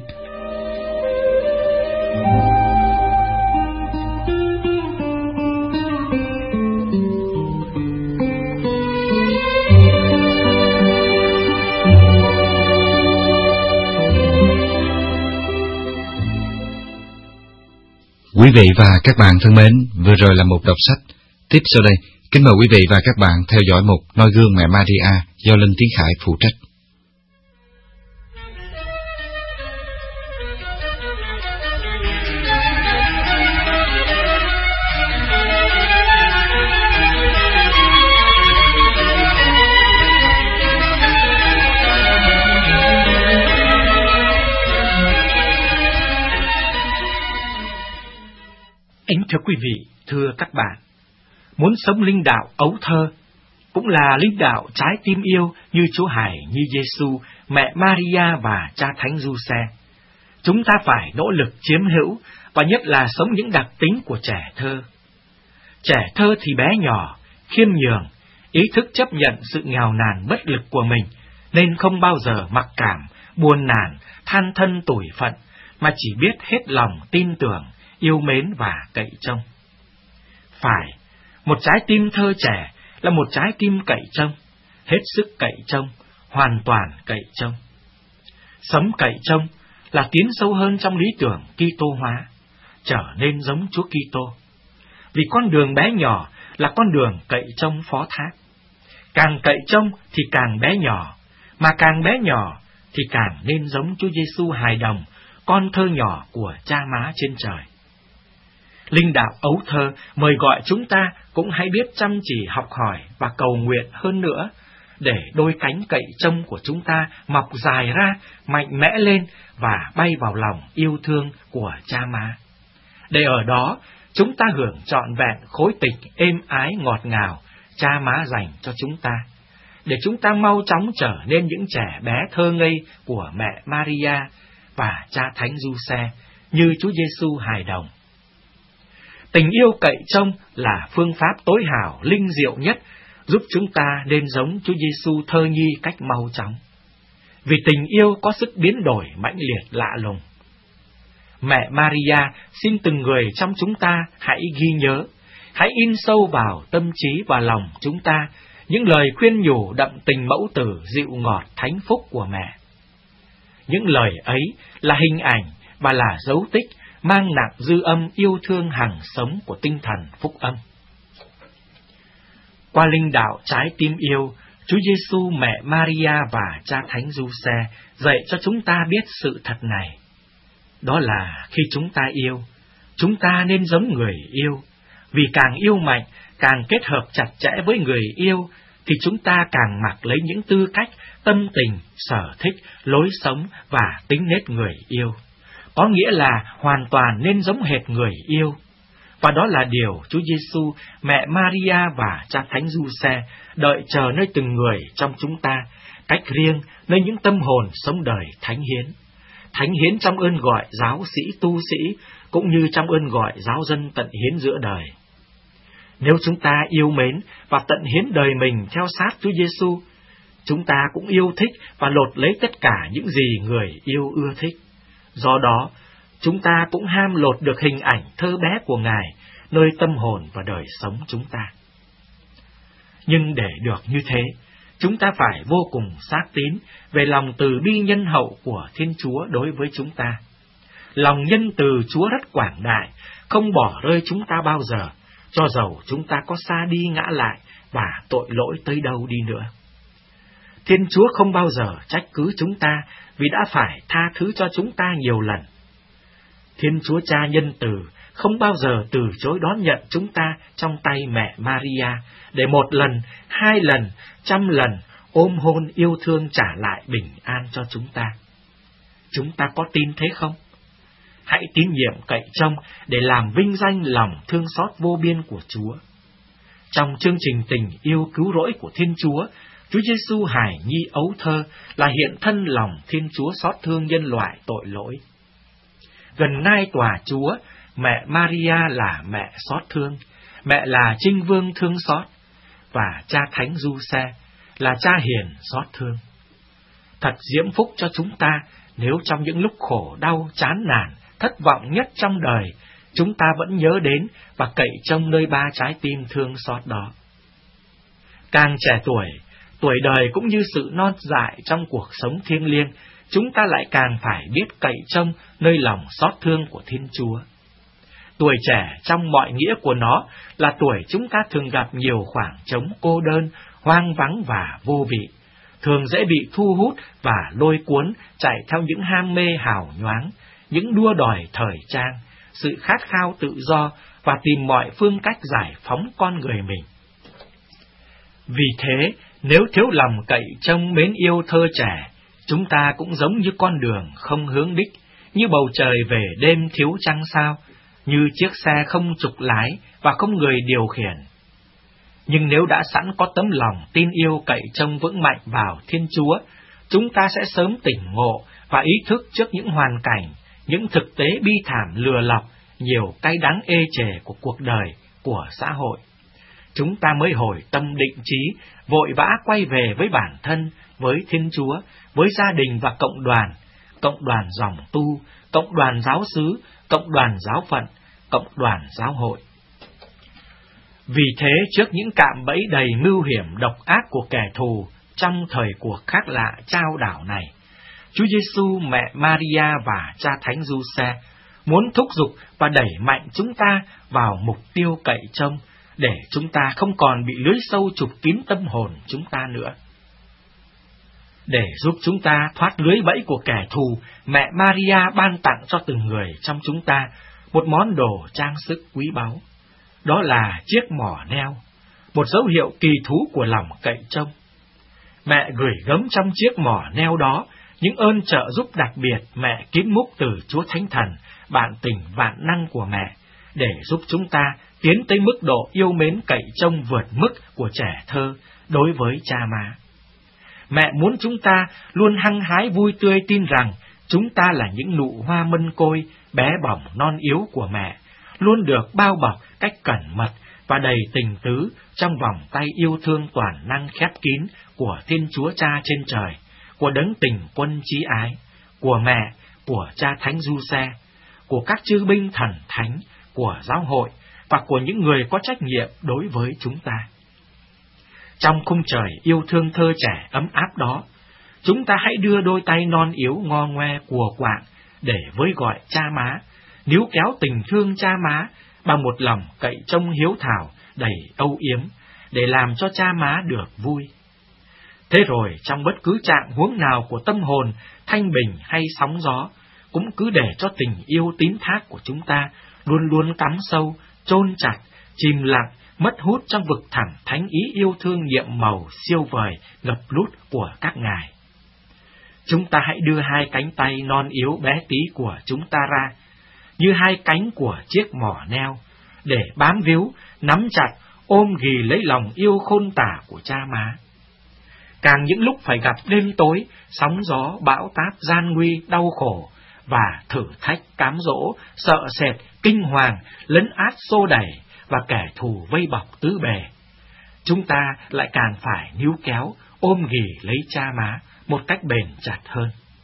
Quý vị và các bạn thân mến, vừa rồi là một đọc sách. Tiếp sau đây, kính mời quý vị và các bạn theo dõi mục Noi gương mẹ Maria do Linh Tiến Khải phụ trách. Kính thưa quý vị, thưa các bạn, muốn sống linh đạo ấu thơ, cũng là linh đạo trái tim yêu như Chúa Hài, như Giêsu, mẹ Maria và cha Thánh Giuse, chúng ta phải nỗ lực chiếm hữu và nhất là sống những đặc tính của trẻ thơ. Trẻ thơ thì bé nhỏ, khiêm nhường, ý thức chấp nhận sự nghèo nàn bất lực của mình, nên không bao giờ mặc cảm, buồn nản, than thân tủi phận, mà chỉ biết hết lòng tin tưởng, yêu mến và cậy trông. Phải, một trái tim thơ trẻ là một trái tim cậy trông, hết sức cậy trông, hoàn toàn cậy trông. Sống cậy trông là tiến sâu hơn trong lý tưởng Kitô hóa, trở nên giống Chúa Kitô. Vì con đường bé nhỏ là con đường cậy trông phó thác. Càng cậy trông thì càng bé nhỏ, mà càng bé nhỏ thì càng nên giống Chúa Giêsu hài đồng, con thơ nhỏ của Cha Má trên trời. Linh đạo ấu thơ mời gọi chúng ta cũng hãy biết chăm chỉ học hỏi và cầu nguyện hơn nữa, để đôi cánh cậy trông của chúng ta mọc dài ra, mạnh mẽ lên và bay vào lòng yêu thương của Cha Má. Để ở đó, chúng ta hưởng trọn vẹn khối tịch êm ái ngọt ngào Cha Má dành cho chúng ta, để chúng ta mau chóng trở nên những trẻ bé thơ ngây của mẹ Maria và cha Thánh Giuse, như Chúa Giêsu hài đồng. Tình yêu cậy trông là phương pháp tối hảo, linh diệu nhất, giúp chúng ta nên giống Chúa Giêsu thơ nhi cách mau chóng. Vì tình yêu có sức biến đổi mãnh liệt lạ lùng. Mẹ Maria xin từng người trong chúng ta hãy ghi nhớ, hãy in sâu vào tâm trí và lòng chúng ta những lời khuyên nhủ đậm tình mẫu tử dịu ngọt thánh phúc của mẹ. Những lời ấy là hình ảnh và là dấu tích mang nặng dư âm yêu thương hằng sống của tinh thần phúc âm. Qua linh đạo trái tim yêu, Chúa Giêsu, mẹ Maria và cha Thánh Giuse dạy cho chúng ta biết sự thật này. Đó là khi chúng ta yêu, chúng ta nên giống người yêu, vì càng yêu mạnh, càng kết hợp chặt chẽ với người yêu, thì chúng ta càng mặc lấy những tư cách, tâm tình, sở thích, lối sống và tính nết người yêu. Có nghĩa là hoàn toàn nên giống hệt người yêu. Và đó là điều Chúa Giêsu, mẹ Maria và cha Thánh Giuse đợi chờ nơi từng người trong chúng ta, cách riêng nơi những tâm hồn sống đời thánh hiến. Thánh hiến trong ơn gọi giáo sĩ tu sĩ, cũng như trong ơn gọi giáo dân tận hiến giữa đời. Nếu chúng ta yêu mến và tận hiến đời mình theo sát Chúa Giêsu, chúng ta cũng yêu thích và lột lấy tất cả những gì người yêu ưa thích. Do đó, chúng ta cũng ham lột được hình ảnh thơ bé của Ngài nơi tâm hồn và đời sống chúng ta. Nhưng để được như thế, chúng ta phải vô cùng xác tín về lòng từ bi nhân hậu của Thiên Chúa đối với chúng ta. Lòng nhân từ Chúa rất quảng đại, không bỏ rơi chúng ta bao giờ, cho dầu chúng ta có xa đi ngã lại và tội lỗi tới đâu đi nữa. Thiên Chúa không bao giờ trách cứ chúng ta vì đã phải tha thứ cho chúng ta nhiều lần. Thiên Chúa Cha nhân từ không bao giờ từ chối đón nhận chúng ta trong tay mẹ Maria để một lần, hai lần, trăm lần ôm hôn yêu thương trả lại bình an cho chúng ta. Chúng ta có tin thế không? Hãy tín nhiệm cậy trông để làm vinh danh lòng thương xót vô biên của Chúa. Trong chương trình tình yêu cứu rỗi của Thiên Chúa, Chúa Giêsu hài nhi ấu thơ là hiện thân lòng Thiên Chúa xót thương nhân loại tội lỗi. Gần ngai tòa Chúa, mẹ Maria là mẹ xót thương, mẹ là Trinh Vương thương xót, và cha Thánh Giuse là cha hiền xót thương. Thật diễm phúc cho chúng ta nếu trong những lúc khổ đau, chán nản, thất vọng nhất trong đời, chúng ta vẫn nhớ đến và cậy trông nơi ba trái tim thương xót đó. Càng trẻ tuổi, tuổi đời cũng như sự non dại trong cuộc sống thiêng liêng, chúng ta lại càng phải biết cậy trông nơi lòng xót thương của Thiên Chúa. Tuổi trẻ trong mọi nghĩa của nó là tuổi chúng ta thường gặp nhiều khoảng trống cô đơn, hoang vắng và vô vị, thường dễ bị thu hút và lôi cuốn chạy theo những ham mê hào nhoáng, những đua đòi thời trang, sự khát khao tự do và tìm mọi phương cách giải phóng con người mình. Vì thế, nếu thiếu lòng cậy trông mến yêu thơ trẻ, chúng ta cũng giống như con đường không hướng đích, như bầu trời về đêm thiếu trăng sao, như chiếc xe không trục lái và không người điều khiển. Nhưng nếu đã sẵn có tấm lòng tin yêu cậy trông vững mạnh vào Thiên Chúa, chúng ta sẽ sớm tỉnh ngộ và ý thức trước những hoàn cảnh, những thực tế bi thảm lừa lọc, nhiều cay đắng ê chề của cuộc đời, của xã hội. Chúng ta mới hồi tâm định trí, vội vã quay về với bản thân, với Thiên Chúa, với gia đình và cộng đoàn, cộng đoàn dòng tu, cộng đoàn giáo xứ, cộng đoàn giáo phận, cộng đoàn giáo hội. Vì thế, trước những cạm bẫy đầy mưu hiểm độc ác của kẻ thù trong thời cuộc khác lạ trao đảo này, Chúa Giêsu, mẹ Maria và cha Thánh Giuse muốn thúc giục và đẩy mạnh chúng ta vào mục tiêu cậy trông, để chúng ta không còn bị lưới sâu chụp kín tâm hồn chúng ta nữa. Để giúp chúng ta thoát lưới bẫy của kẻ thù, mẹ Maria ban tặng cho từng người trong chúng ta một món đồ trang sức quý báu. Đó là chiếc mỏ neo, một dấu hiệu kỳ thú của lòng cậy trông. Mẹ gửi gắm trong chiếc mỏ neo đó những ơn trợ giúp đặc biệt mẹ kiếm múc từ Chúa Thánh Thần, bạn tình vạn năng của mẹ, để giúp chúng ta tiến tới mức độ yêu mến cậy trông vượt mức của trẻ thơ đối với cha má. Mẹ muốn chúng ta luôn hăng hái vui tươi tin rằng chúng ta là những nụ hoa mân côi, bé bỏng non yếu của mẹ, luôn được bao bọc cách cẩn mật và đầy tình tứ trong vòng tay yêu thương toàn năng khép kín của Thiên Chúa Cha trên trời, của đấng tình quân chí ái, của mẹ, của cha Thánh Giuse, của các chư binh thần thánh, của giáo hội và của những người có trách nhiệm đối với chúng ta. Trong khung trời yêu thương thơ trẻ ấm áp đó, chúng ta hãy đưa đôi tay non yếu ngo ngoe của quạng để với gọi cha má, níu kéo tình thương cha má bằng một lòng cậy trông hiếu thảo đầy âu yếm, để làm cho cha má được vui. Thế rồi trong bất cứ trạng huống nào của tâm hồn, thanh bình hay sóng gió, cũng cứ để cho tình yêu tín thác của chúng ta luôn luôn cắm sâu, chôn chặt, chìm lặng, mất hút trong vực thẳm thánh ý yêu thương nhiệm màu siêu vời ngập lút của các ngài. Chúng ta hãy đưa hai cánh tay non yếu bé tí của chúng ta ra, như hai cánh của chiếc mỏ neo, để bám víu, nắm chặt, ôm ghì lấy lòng yêu khôn tả của cha má. Càng những lúc phải gặp đêm tối, sóng gió, bão táp, gian nguy, đau khổ và thử thách cám dỗ, sợ sệt, kinh hoàng, lấn át xô đẩy và kẻ thù vây bọc tứ bề, chúng ta lại càng phải níu kéo, ôm ghì lấy cha má một cách bền chặt hơn.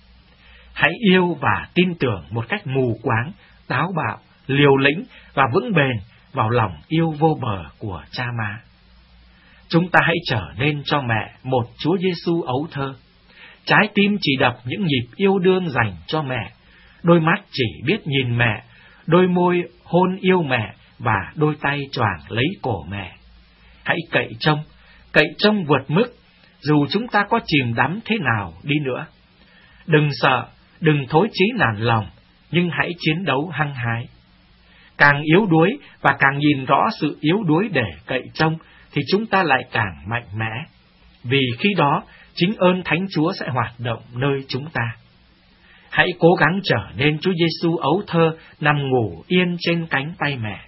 Hãy yêu và tin tưởng một cách mù quáng, táo bạo, liều lĩnh và vững bền vào lòng yêu vô bờ của cha má. chúng ta hãy trở nên cho mẹ một Chúa Giêsu ấu thơ. Trái tim chỉ đập những nhịp yêu đương dành cho mẹ, đôi mắt chỉ biết nhìn mẹ, đôi môi hôn yêu mẹ và đôi tay choàng lấy cổ mẹ. Hãy cậy trông, cậy trông vượt mức, dù chúng ta có chìm đắm thế nào đi nữa. Đừng sợ, đừng thối chí nản lòng, nhưng hãy chiến đấu hăng hái. Càng yếu đuối và càng nhìn rõ sự yếu đuối để cậy trông, thì chúng ta lại càng mạnh mẽ, vì khi đó chính ơn Thánh Chúa sẽ hoạt động nơi chúng ta. Hãy cố gắng trở nên Chúa Giêsu ấu thơ nằm ngủ yên trên cánh tay mẹ.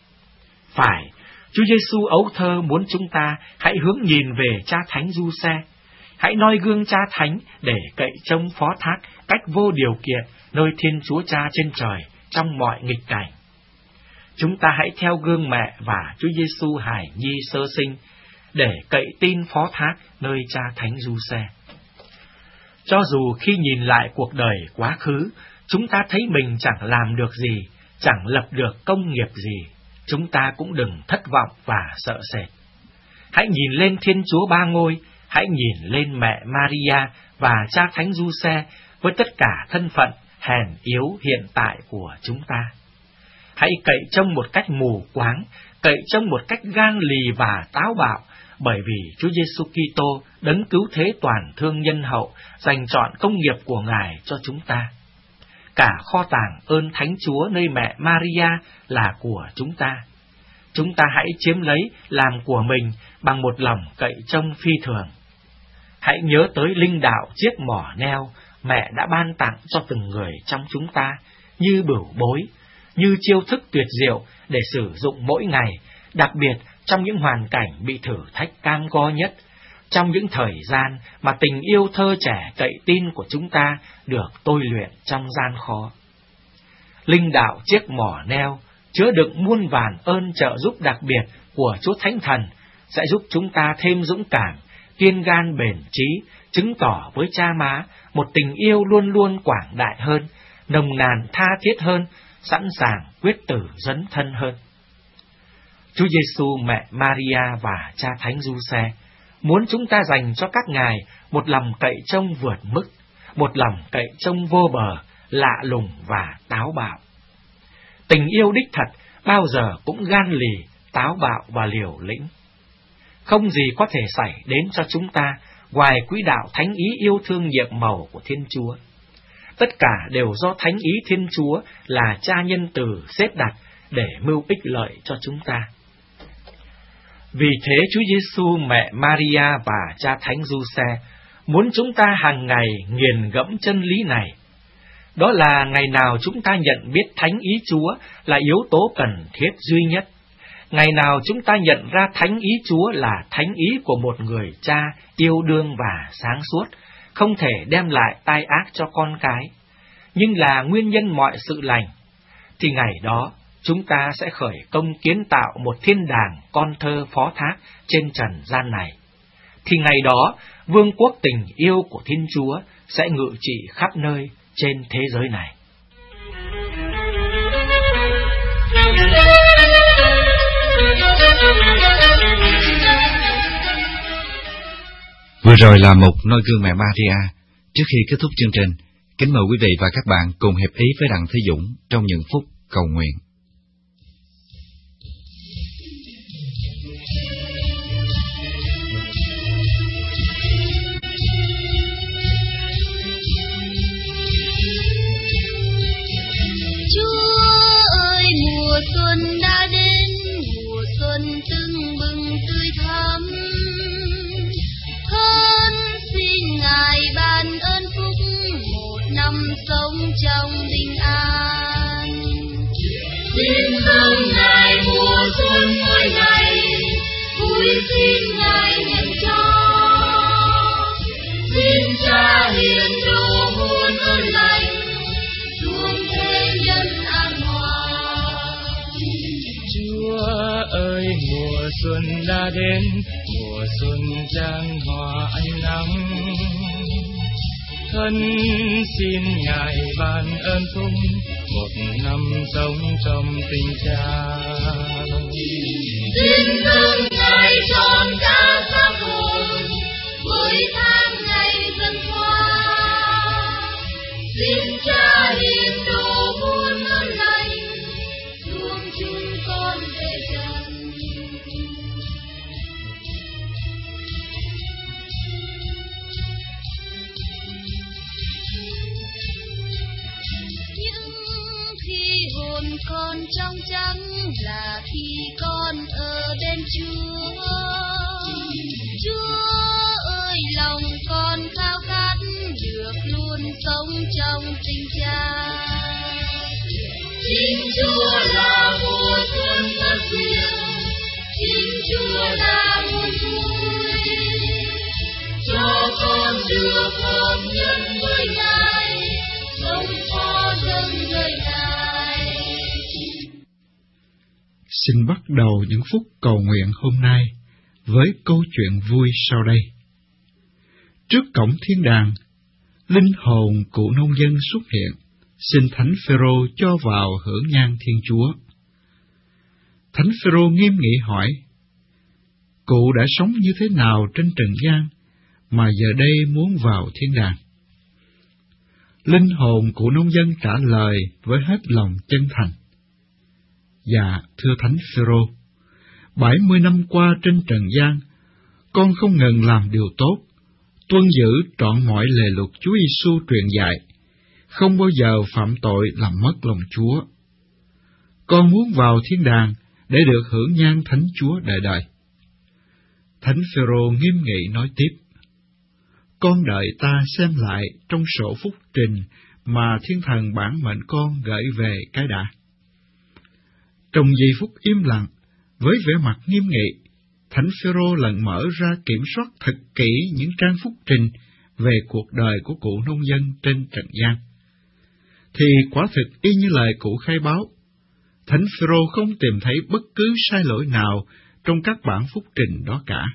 Phải, Chúa Giêsu ấu thơ muốn chúng ta hãy hướng nhìn về Cha Thánh Giuse, hãy noi gương Cha Thánh để cậy trông phó thác cách vô điều kiện nơi Thiên Chúa Cha trên trời trong mọi nghịch cảnh. Chúng ta hãy theo gương mẹ và Chúa Giêsu hài nhi sơ sinh để cậy tin phó thác nơi Cha Thánh Giuse. Cho dù khi nhìn lại cuộc đời quá khứ, chúng ta thấy mình chẳng làm được gì, chẳng lập được công nghiệp gì, chúng ta cũng đừng thất vọng và sợ sệt. Hãy nhìn lên Thiên Chúa Ba Ngôi, hãy nhìn lên mẹ Maria và Cha Thánh Giuse với tất cả thân phận hèn yếu hiện tại của chúng ta. Hãy cậy trông một cách mù quáng, cậy trông một cách gan lì và táo bạo, bởi vì Chúa Giêsu Kitô đấng cứu thế toàn thương nhân hậu dành trọn công nghiệp của Ngài cho chúng ta. Cả kho tàng ơn Thánh Chúa nơi mẹ Maria là của chúng ta. Chúng ta hãy chiếm lấy làm của mình bằng một lòng cậy trông phi thường. Hãy nhớ tới linh đạo chiếc mỏ neo mẹ đã ban tặng cho từng người trong chúng ta, như bửu bối, như chiêu thức tuyệt diệu để sử dụng mỗi ngày, đặc biệt trong những hoàn cảnh bị thử thách cam go nhất, trong những thời gian mà tình yêu thơ trẻ cậy tin của chúng ta được tôi luyện trong gian khó. Linh đạo chiếc mỏ neo chứa đựng muôn vàn ơn trợ giúp đặc biệt của Chúa Thánh Thần sẽ giúp chúng ta thêm dũng cảm, kiên gan bền trí, chứng tỏ với cha má một tình yêu luôn luôn quảng đại hơn, nồng nàn tha thiết hơn, sẵn sàng quyết tử dấn thân hơn. Chúa Giêsu, mẹ Maria và Cha Thánh Giuse muốn chúng ta dành cho các ngài một lòng cậy trông vượt mức, một lòng cậy trông vô bờ, lạ lùng và táo bạo. Tình yêu đích thật bao giờ cũng gan lì, táo bạo và liều lĩnh. Không gì có thể xảy đến cho chúng ta ngoài quỹ đạo thánh ý yêu thương nhiệm màu của Thiên Chúa. Tất cả đều do thánh ý Thiên Chúa là Cha nhân từ xếp đặt để mưu ích lợi cho chúng ta. Vì thế Chúa Giêsu, mẹ Maria và Cha Thánh Giuse muốn chúng ta hàng ngày nghiền ngẫm chân lý này. Đó là ngày nào chúng ta nhận biết thánh ý Chúa là yếu tố cần thiết duy nhất. Ngày nào chúng ta nhận ra thánh ý Chúa là thánh ý của một người cha yêu đương và sáng suốt, không thể đem lại tai ác cho con cái, nhưng là nguyên nhân mọi sự lành, thì ngày đó chúng ta sẽ khởi công kiến tạo một thiên đàng con thơ phó thác trên trần gian này. Thì ngày đó, vương quốc tình yêu của Thiên Chúa sẽ ngự trị khắp nơi trên thế giới này. Vừa rồi là một noi gương mẹ Maria. Trước khi kết thúc chương trình, kính mời quý vị và các bạn cùng hiệp ý với Đặng Thế Dũng trong những phút cầu nguyện. Chúa ơi, mùa xuân đã đến, mùa xuân tưng bừng tươi thắm. Con xin Ngài ban ơn phúc một năm sống trong bình an. Xin dâng Ngài mùa xuân mỗi ngày, vui xin Ngài nhận cho. Xin Cha hiền độ muôn ơn lành, xuống thế nhân an hòa. Chúa ơi, mùa xuân đã đến, mùa xuân chan hòa ánh nắng. Thân xin Ngài ban ơn phúc một năm sống trong tình cha. Xin dâng Ngài trọn cả xác hồn với tháng ngày dần qua. Xin Cha hiến đồ muôn ơn lành xuống chúng con về trần. Những khi hồn con trong trắng là khi con ở bên Chúa. Chúa ơi, lòng con khao khát được luôn sống trong tình Cha. Chính Chúa là mùa xuân bất diệt, chính Chúa là nguồn vui. Cho con được hợp nhất với Ngài, sống phó dâng đời Ngài. Xin bắt đầu những phút cầu nguyện hôm nay với câu chuyện vui sau đây. Trước cổng thiên đàng, linh hồn cụ nông dân xuất hiện, xin Thánh Phêrô cho vào hưởng nhang Thiên Chúa. Thánh Phêrô nghiêm nghị hỏi, cụ đã sống như thế nào trên trần gian mà giờ đây muốn vào thiên đàng? Linh hồn cụ nông dân trả lời với hết lòng chân thành, dạ thưa Thánh Phêrô, bảy mươi năm qua trên trần gian, con không ngừng làm điều tốt, tuân giữ trọn mọi lề luật Chúa Giêsu truyền dạy, không bao giờ phạm tội làm mất lòng Chúa. Con muốn vào thiên đàng để được hưởng nhang Thánh Chúa đời đời. Thánh Phêrô nghiêm nghị nói tiếp, con đợi ta xem lại trong sổ phúc trình mà thiên thần bản mệnh con gửi về cái đã. Trong giây phút im lặng, với vẻ mặt nghiêm nghị, Thánh Phêrô lần mở ra kiểm soát thật kỹ những trang phúc trình về cuộc đời của cụ nông dân trên trần gian. Thì quả thực y như lời cụ khai báo, Thánh Phêrô không tìm thấy bất cứ sai lỗi nào trong các bản phúc trình đó cả.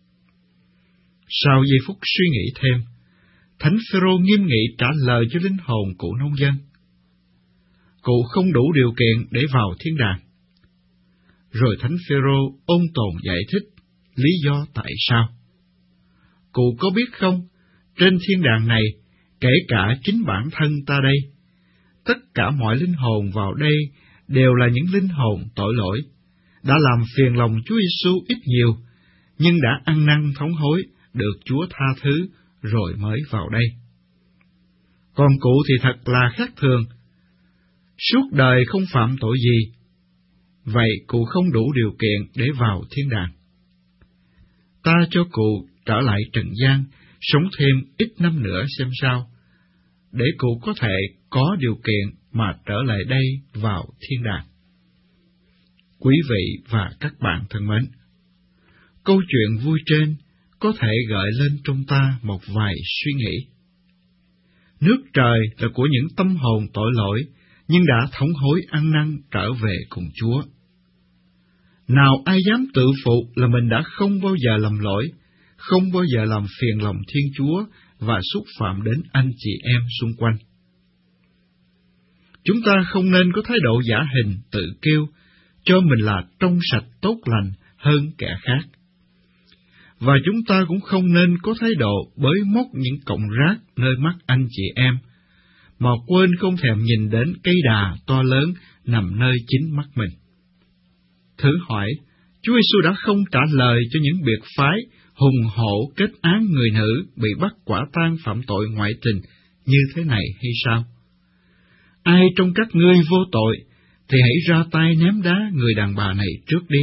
Sau giây phút suy nghĩ thêm, Thánh Phêrô nghiêm nghị trả lời cho linh hồn cụ nông dân. Cụ không đủ điều kiện để vào thiên đàng. Rồi Thánh Phêrô ôn tồn giải thích lý do tại sao. Cụ có biết không, trên thiên đàng này, kể cả chính bản thân ta đây, tất cả mọi linh hồn vào đây đều là những linh hồn tội lỗi, đã làm phiền lòng Chúa Giêsu ít nhiều, nhưng đã ăn năn thống hối, được Chúa tha thứ, rồi mới vào đây. Còn cụ thì thật là khác thường, suốt đời không phạm tội gì, vậy cụ không đủ điều kiện để vào thiên đàng. Ta cho cụ trở lại trần gian, sống thêm ít năm nữa xem sao, để cụ có thể có điều kiện mà trở lại đây vào thiên đàng. Quý vị và các bạn thân mến, câu chuyện vui trên có thể gợi lên trong ta một vài suy nghĩ. Nước trời là của những tâm hồn tội lỗi, nhưng đã thống hối ăn năn trở về cùng Chúa. Nào ai dám tự phụ là mình đã không bao giờ làm lỗi, không bao giờ làm phiền lòng Thiên Chúa và xúc phạm đến anh chị em xung quanh. Chúng ta không nên có thái độ giả hình tự kiêu, cho mình là trong sạch tốt lành hơn kẻ khác. Và chúng ta cũng không nên có thái độ bới móc những cọng rác nơi mắt anh chị em, mà quên không thèm nhìn đến cây đà to lớn nằm nơi chính mắt mình. Thử hỏi, Chúa Giêsu đã không trả lời cho những biệt phái hùng hổ kết án người nữ bị bắt quả tang phạm tội ngoại tình như thế này hay sao? Ai trong các ngươi vô tội, thì hãy ra tay ném đá người đàn bà này trước đi.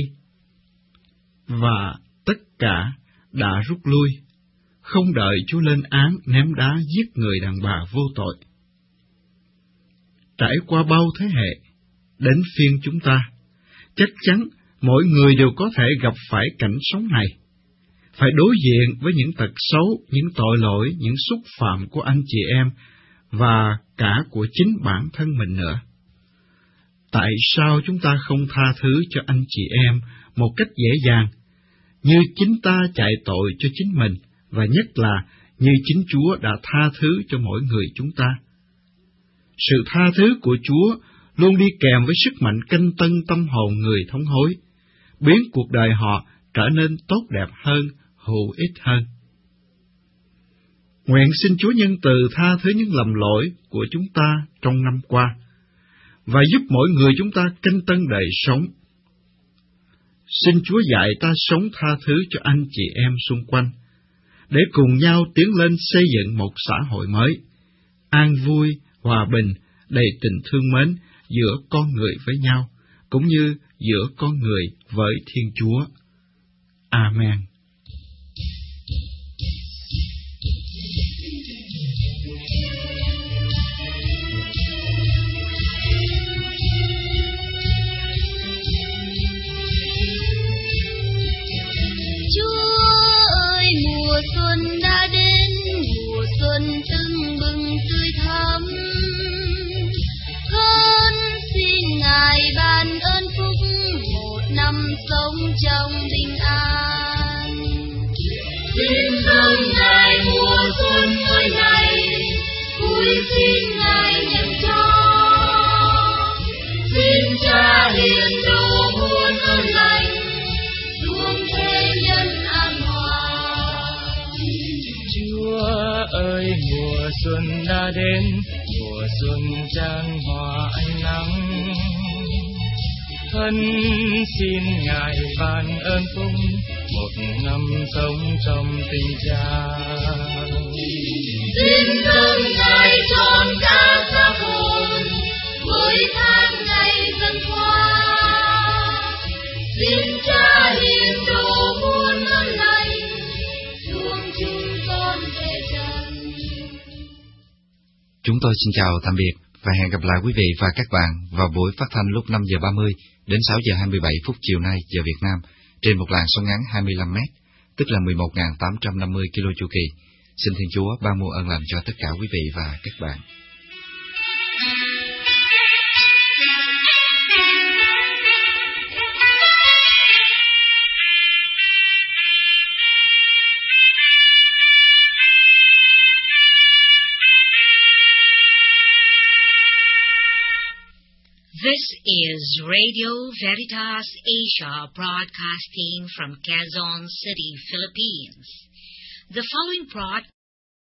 Và tất cả đã rút lui, không đợi Chúa lên án ném đá giết người đàn bà vô tội. Trải qua bao thế hệ, đến phiên chúng ta, chắc chắn mỗi người đều có thể gặp phải cảnh sống này, phải đối diện với những tật xấu, những tội lỗi, những xúc phạm của anh chị em và cả của chính bản thân mình nữa. Tại sao chúng ta không tha thứ cho anh chị em một cách dễ dàng, như chính ta chạy tội cho chính mình, và nhất là như chính Chúa đã tha thứ cho mỗi người chúng ta? Sự tha thứ của Chúa luôn đi kèm với sức mạnh canh tân tâm hồn người thống hối, biến cuộc đời họ trở nên tốt đẹp hơn, hữu ích hơn. Nguyện xin Chúa nhân từ tha thứ những lầm lỗi của chúng ta trong năm qua, và giúp mỗi người chúng ta canh tân đời sống. Xin Chúa dạy ta sống tha thứ cho anh chị em xung quanh, để cùng nhau tiến lên xây dựng một xã hội mới, an vui, hòa bình, đầy tình thương mến giữa con người với nhau, cũng như giữa con người với Thiên Chúa. Amen. Mùa xuân đã đến, mùa xuân tưng bừng tươi thắm. Con xin Ngài ban ơn phúc, một năm sống trong bình an. Xin dâng Ngài mùa xuân mới này, vui xin Ngài nhận cho. Xin Cha hiền độ muôn ơn lành, xuống thế nhân an hòa. Chúa ơi, mùa xuân đã đến, mùa xuân chan hòa ánh nắng. Thân xin Ngài ban ơn phúc, một năm sống trong tình cha. Xin dâng Ngài trọn cả xác hồn, với tháng ngày dần qua. Xin Cha hiền độ muôn ơn lành, xuống chúng con thế gian. Chúng tôi xin chào tạm biệt và hẹn gặp lại quý vị và các bạn vào buổi phát thanh lúc năm giờ ba mươi đến sáu giờ hai mươi bảy phút chiều nay giờ Việt Nam trên một làn sóng ngắn hai mươi lăm mét, tức là mười một nghìn tám trăm năm mươi ki lô chu kỳ. Xin Thiên Chúa ban muôn ơn lành cho tất cả quý vị và các bạn. This is Radio Veritas Asia, broadcasting from Quezon City, Philippines. The following broadcast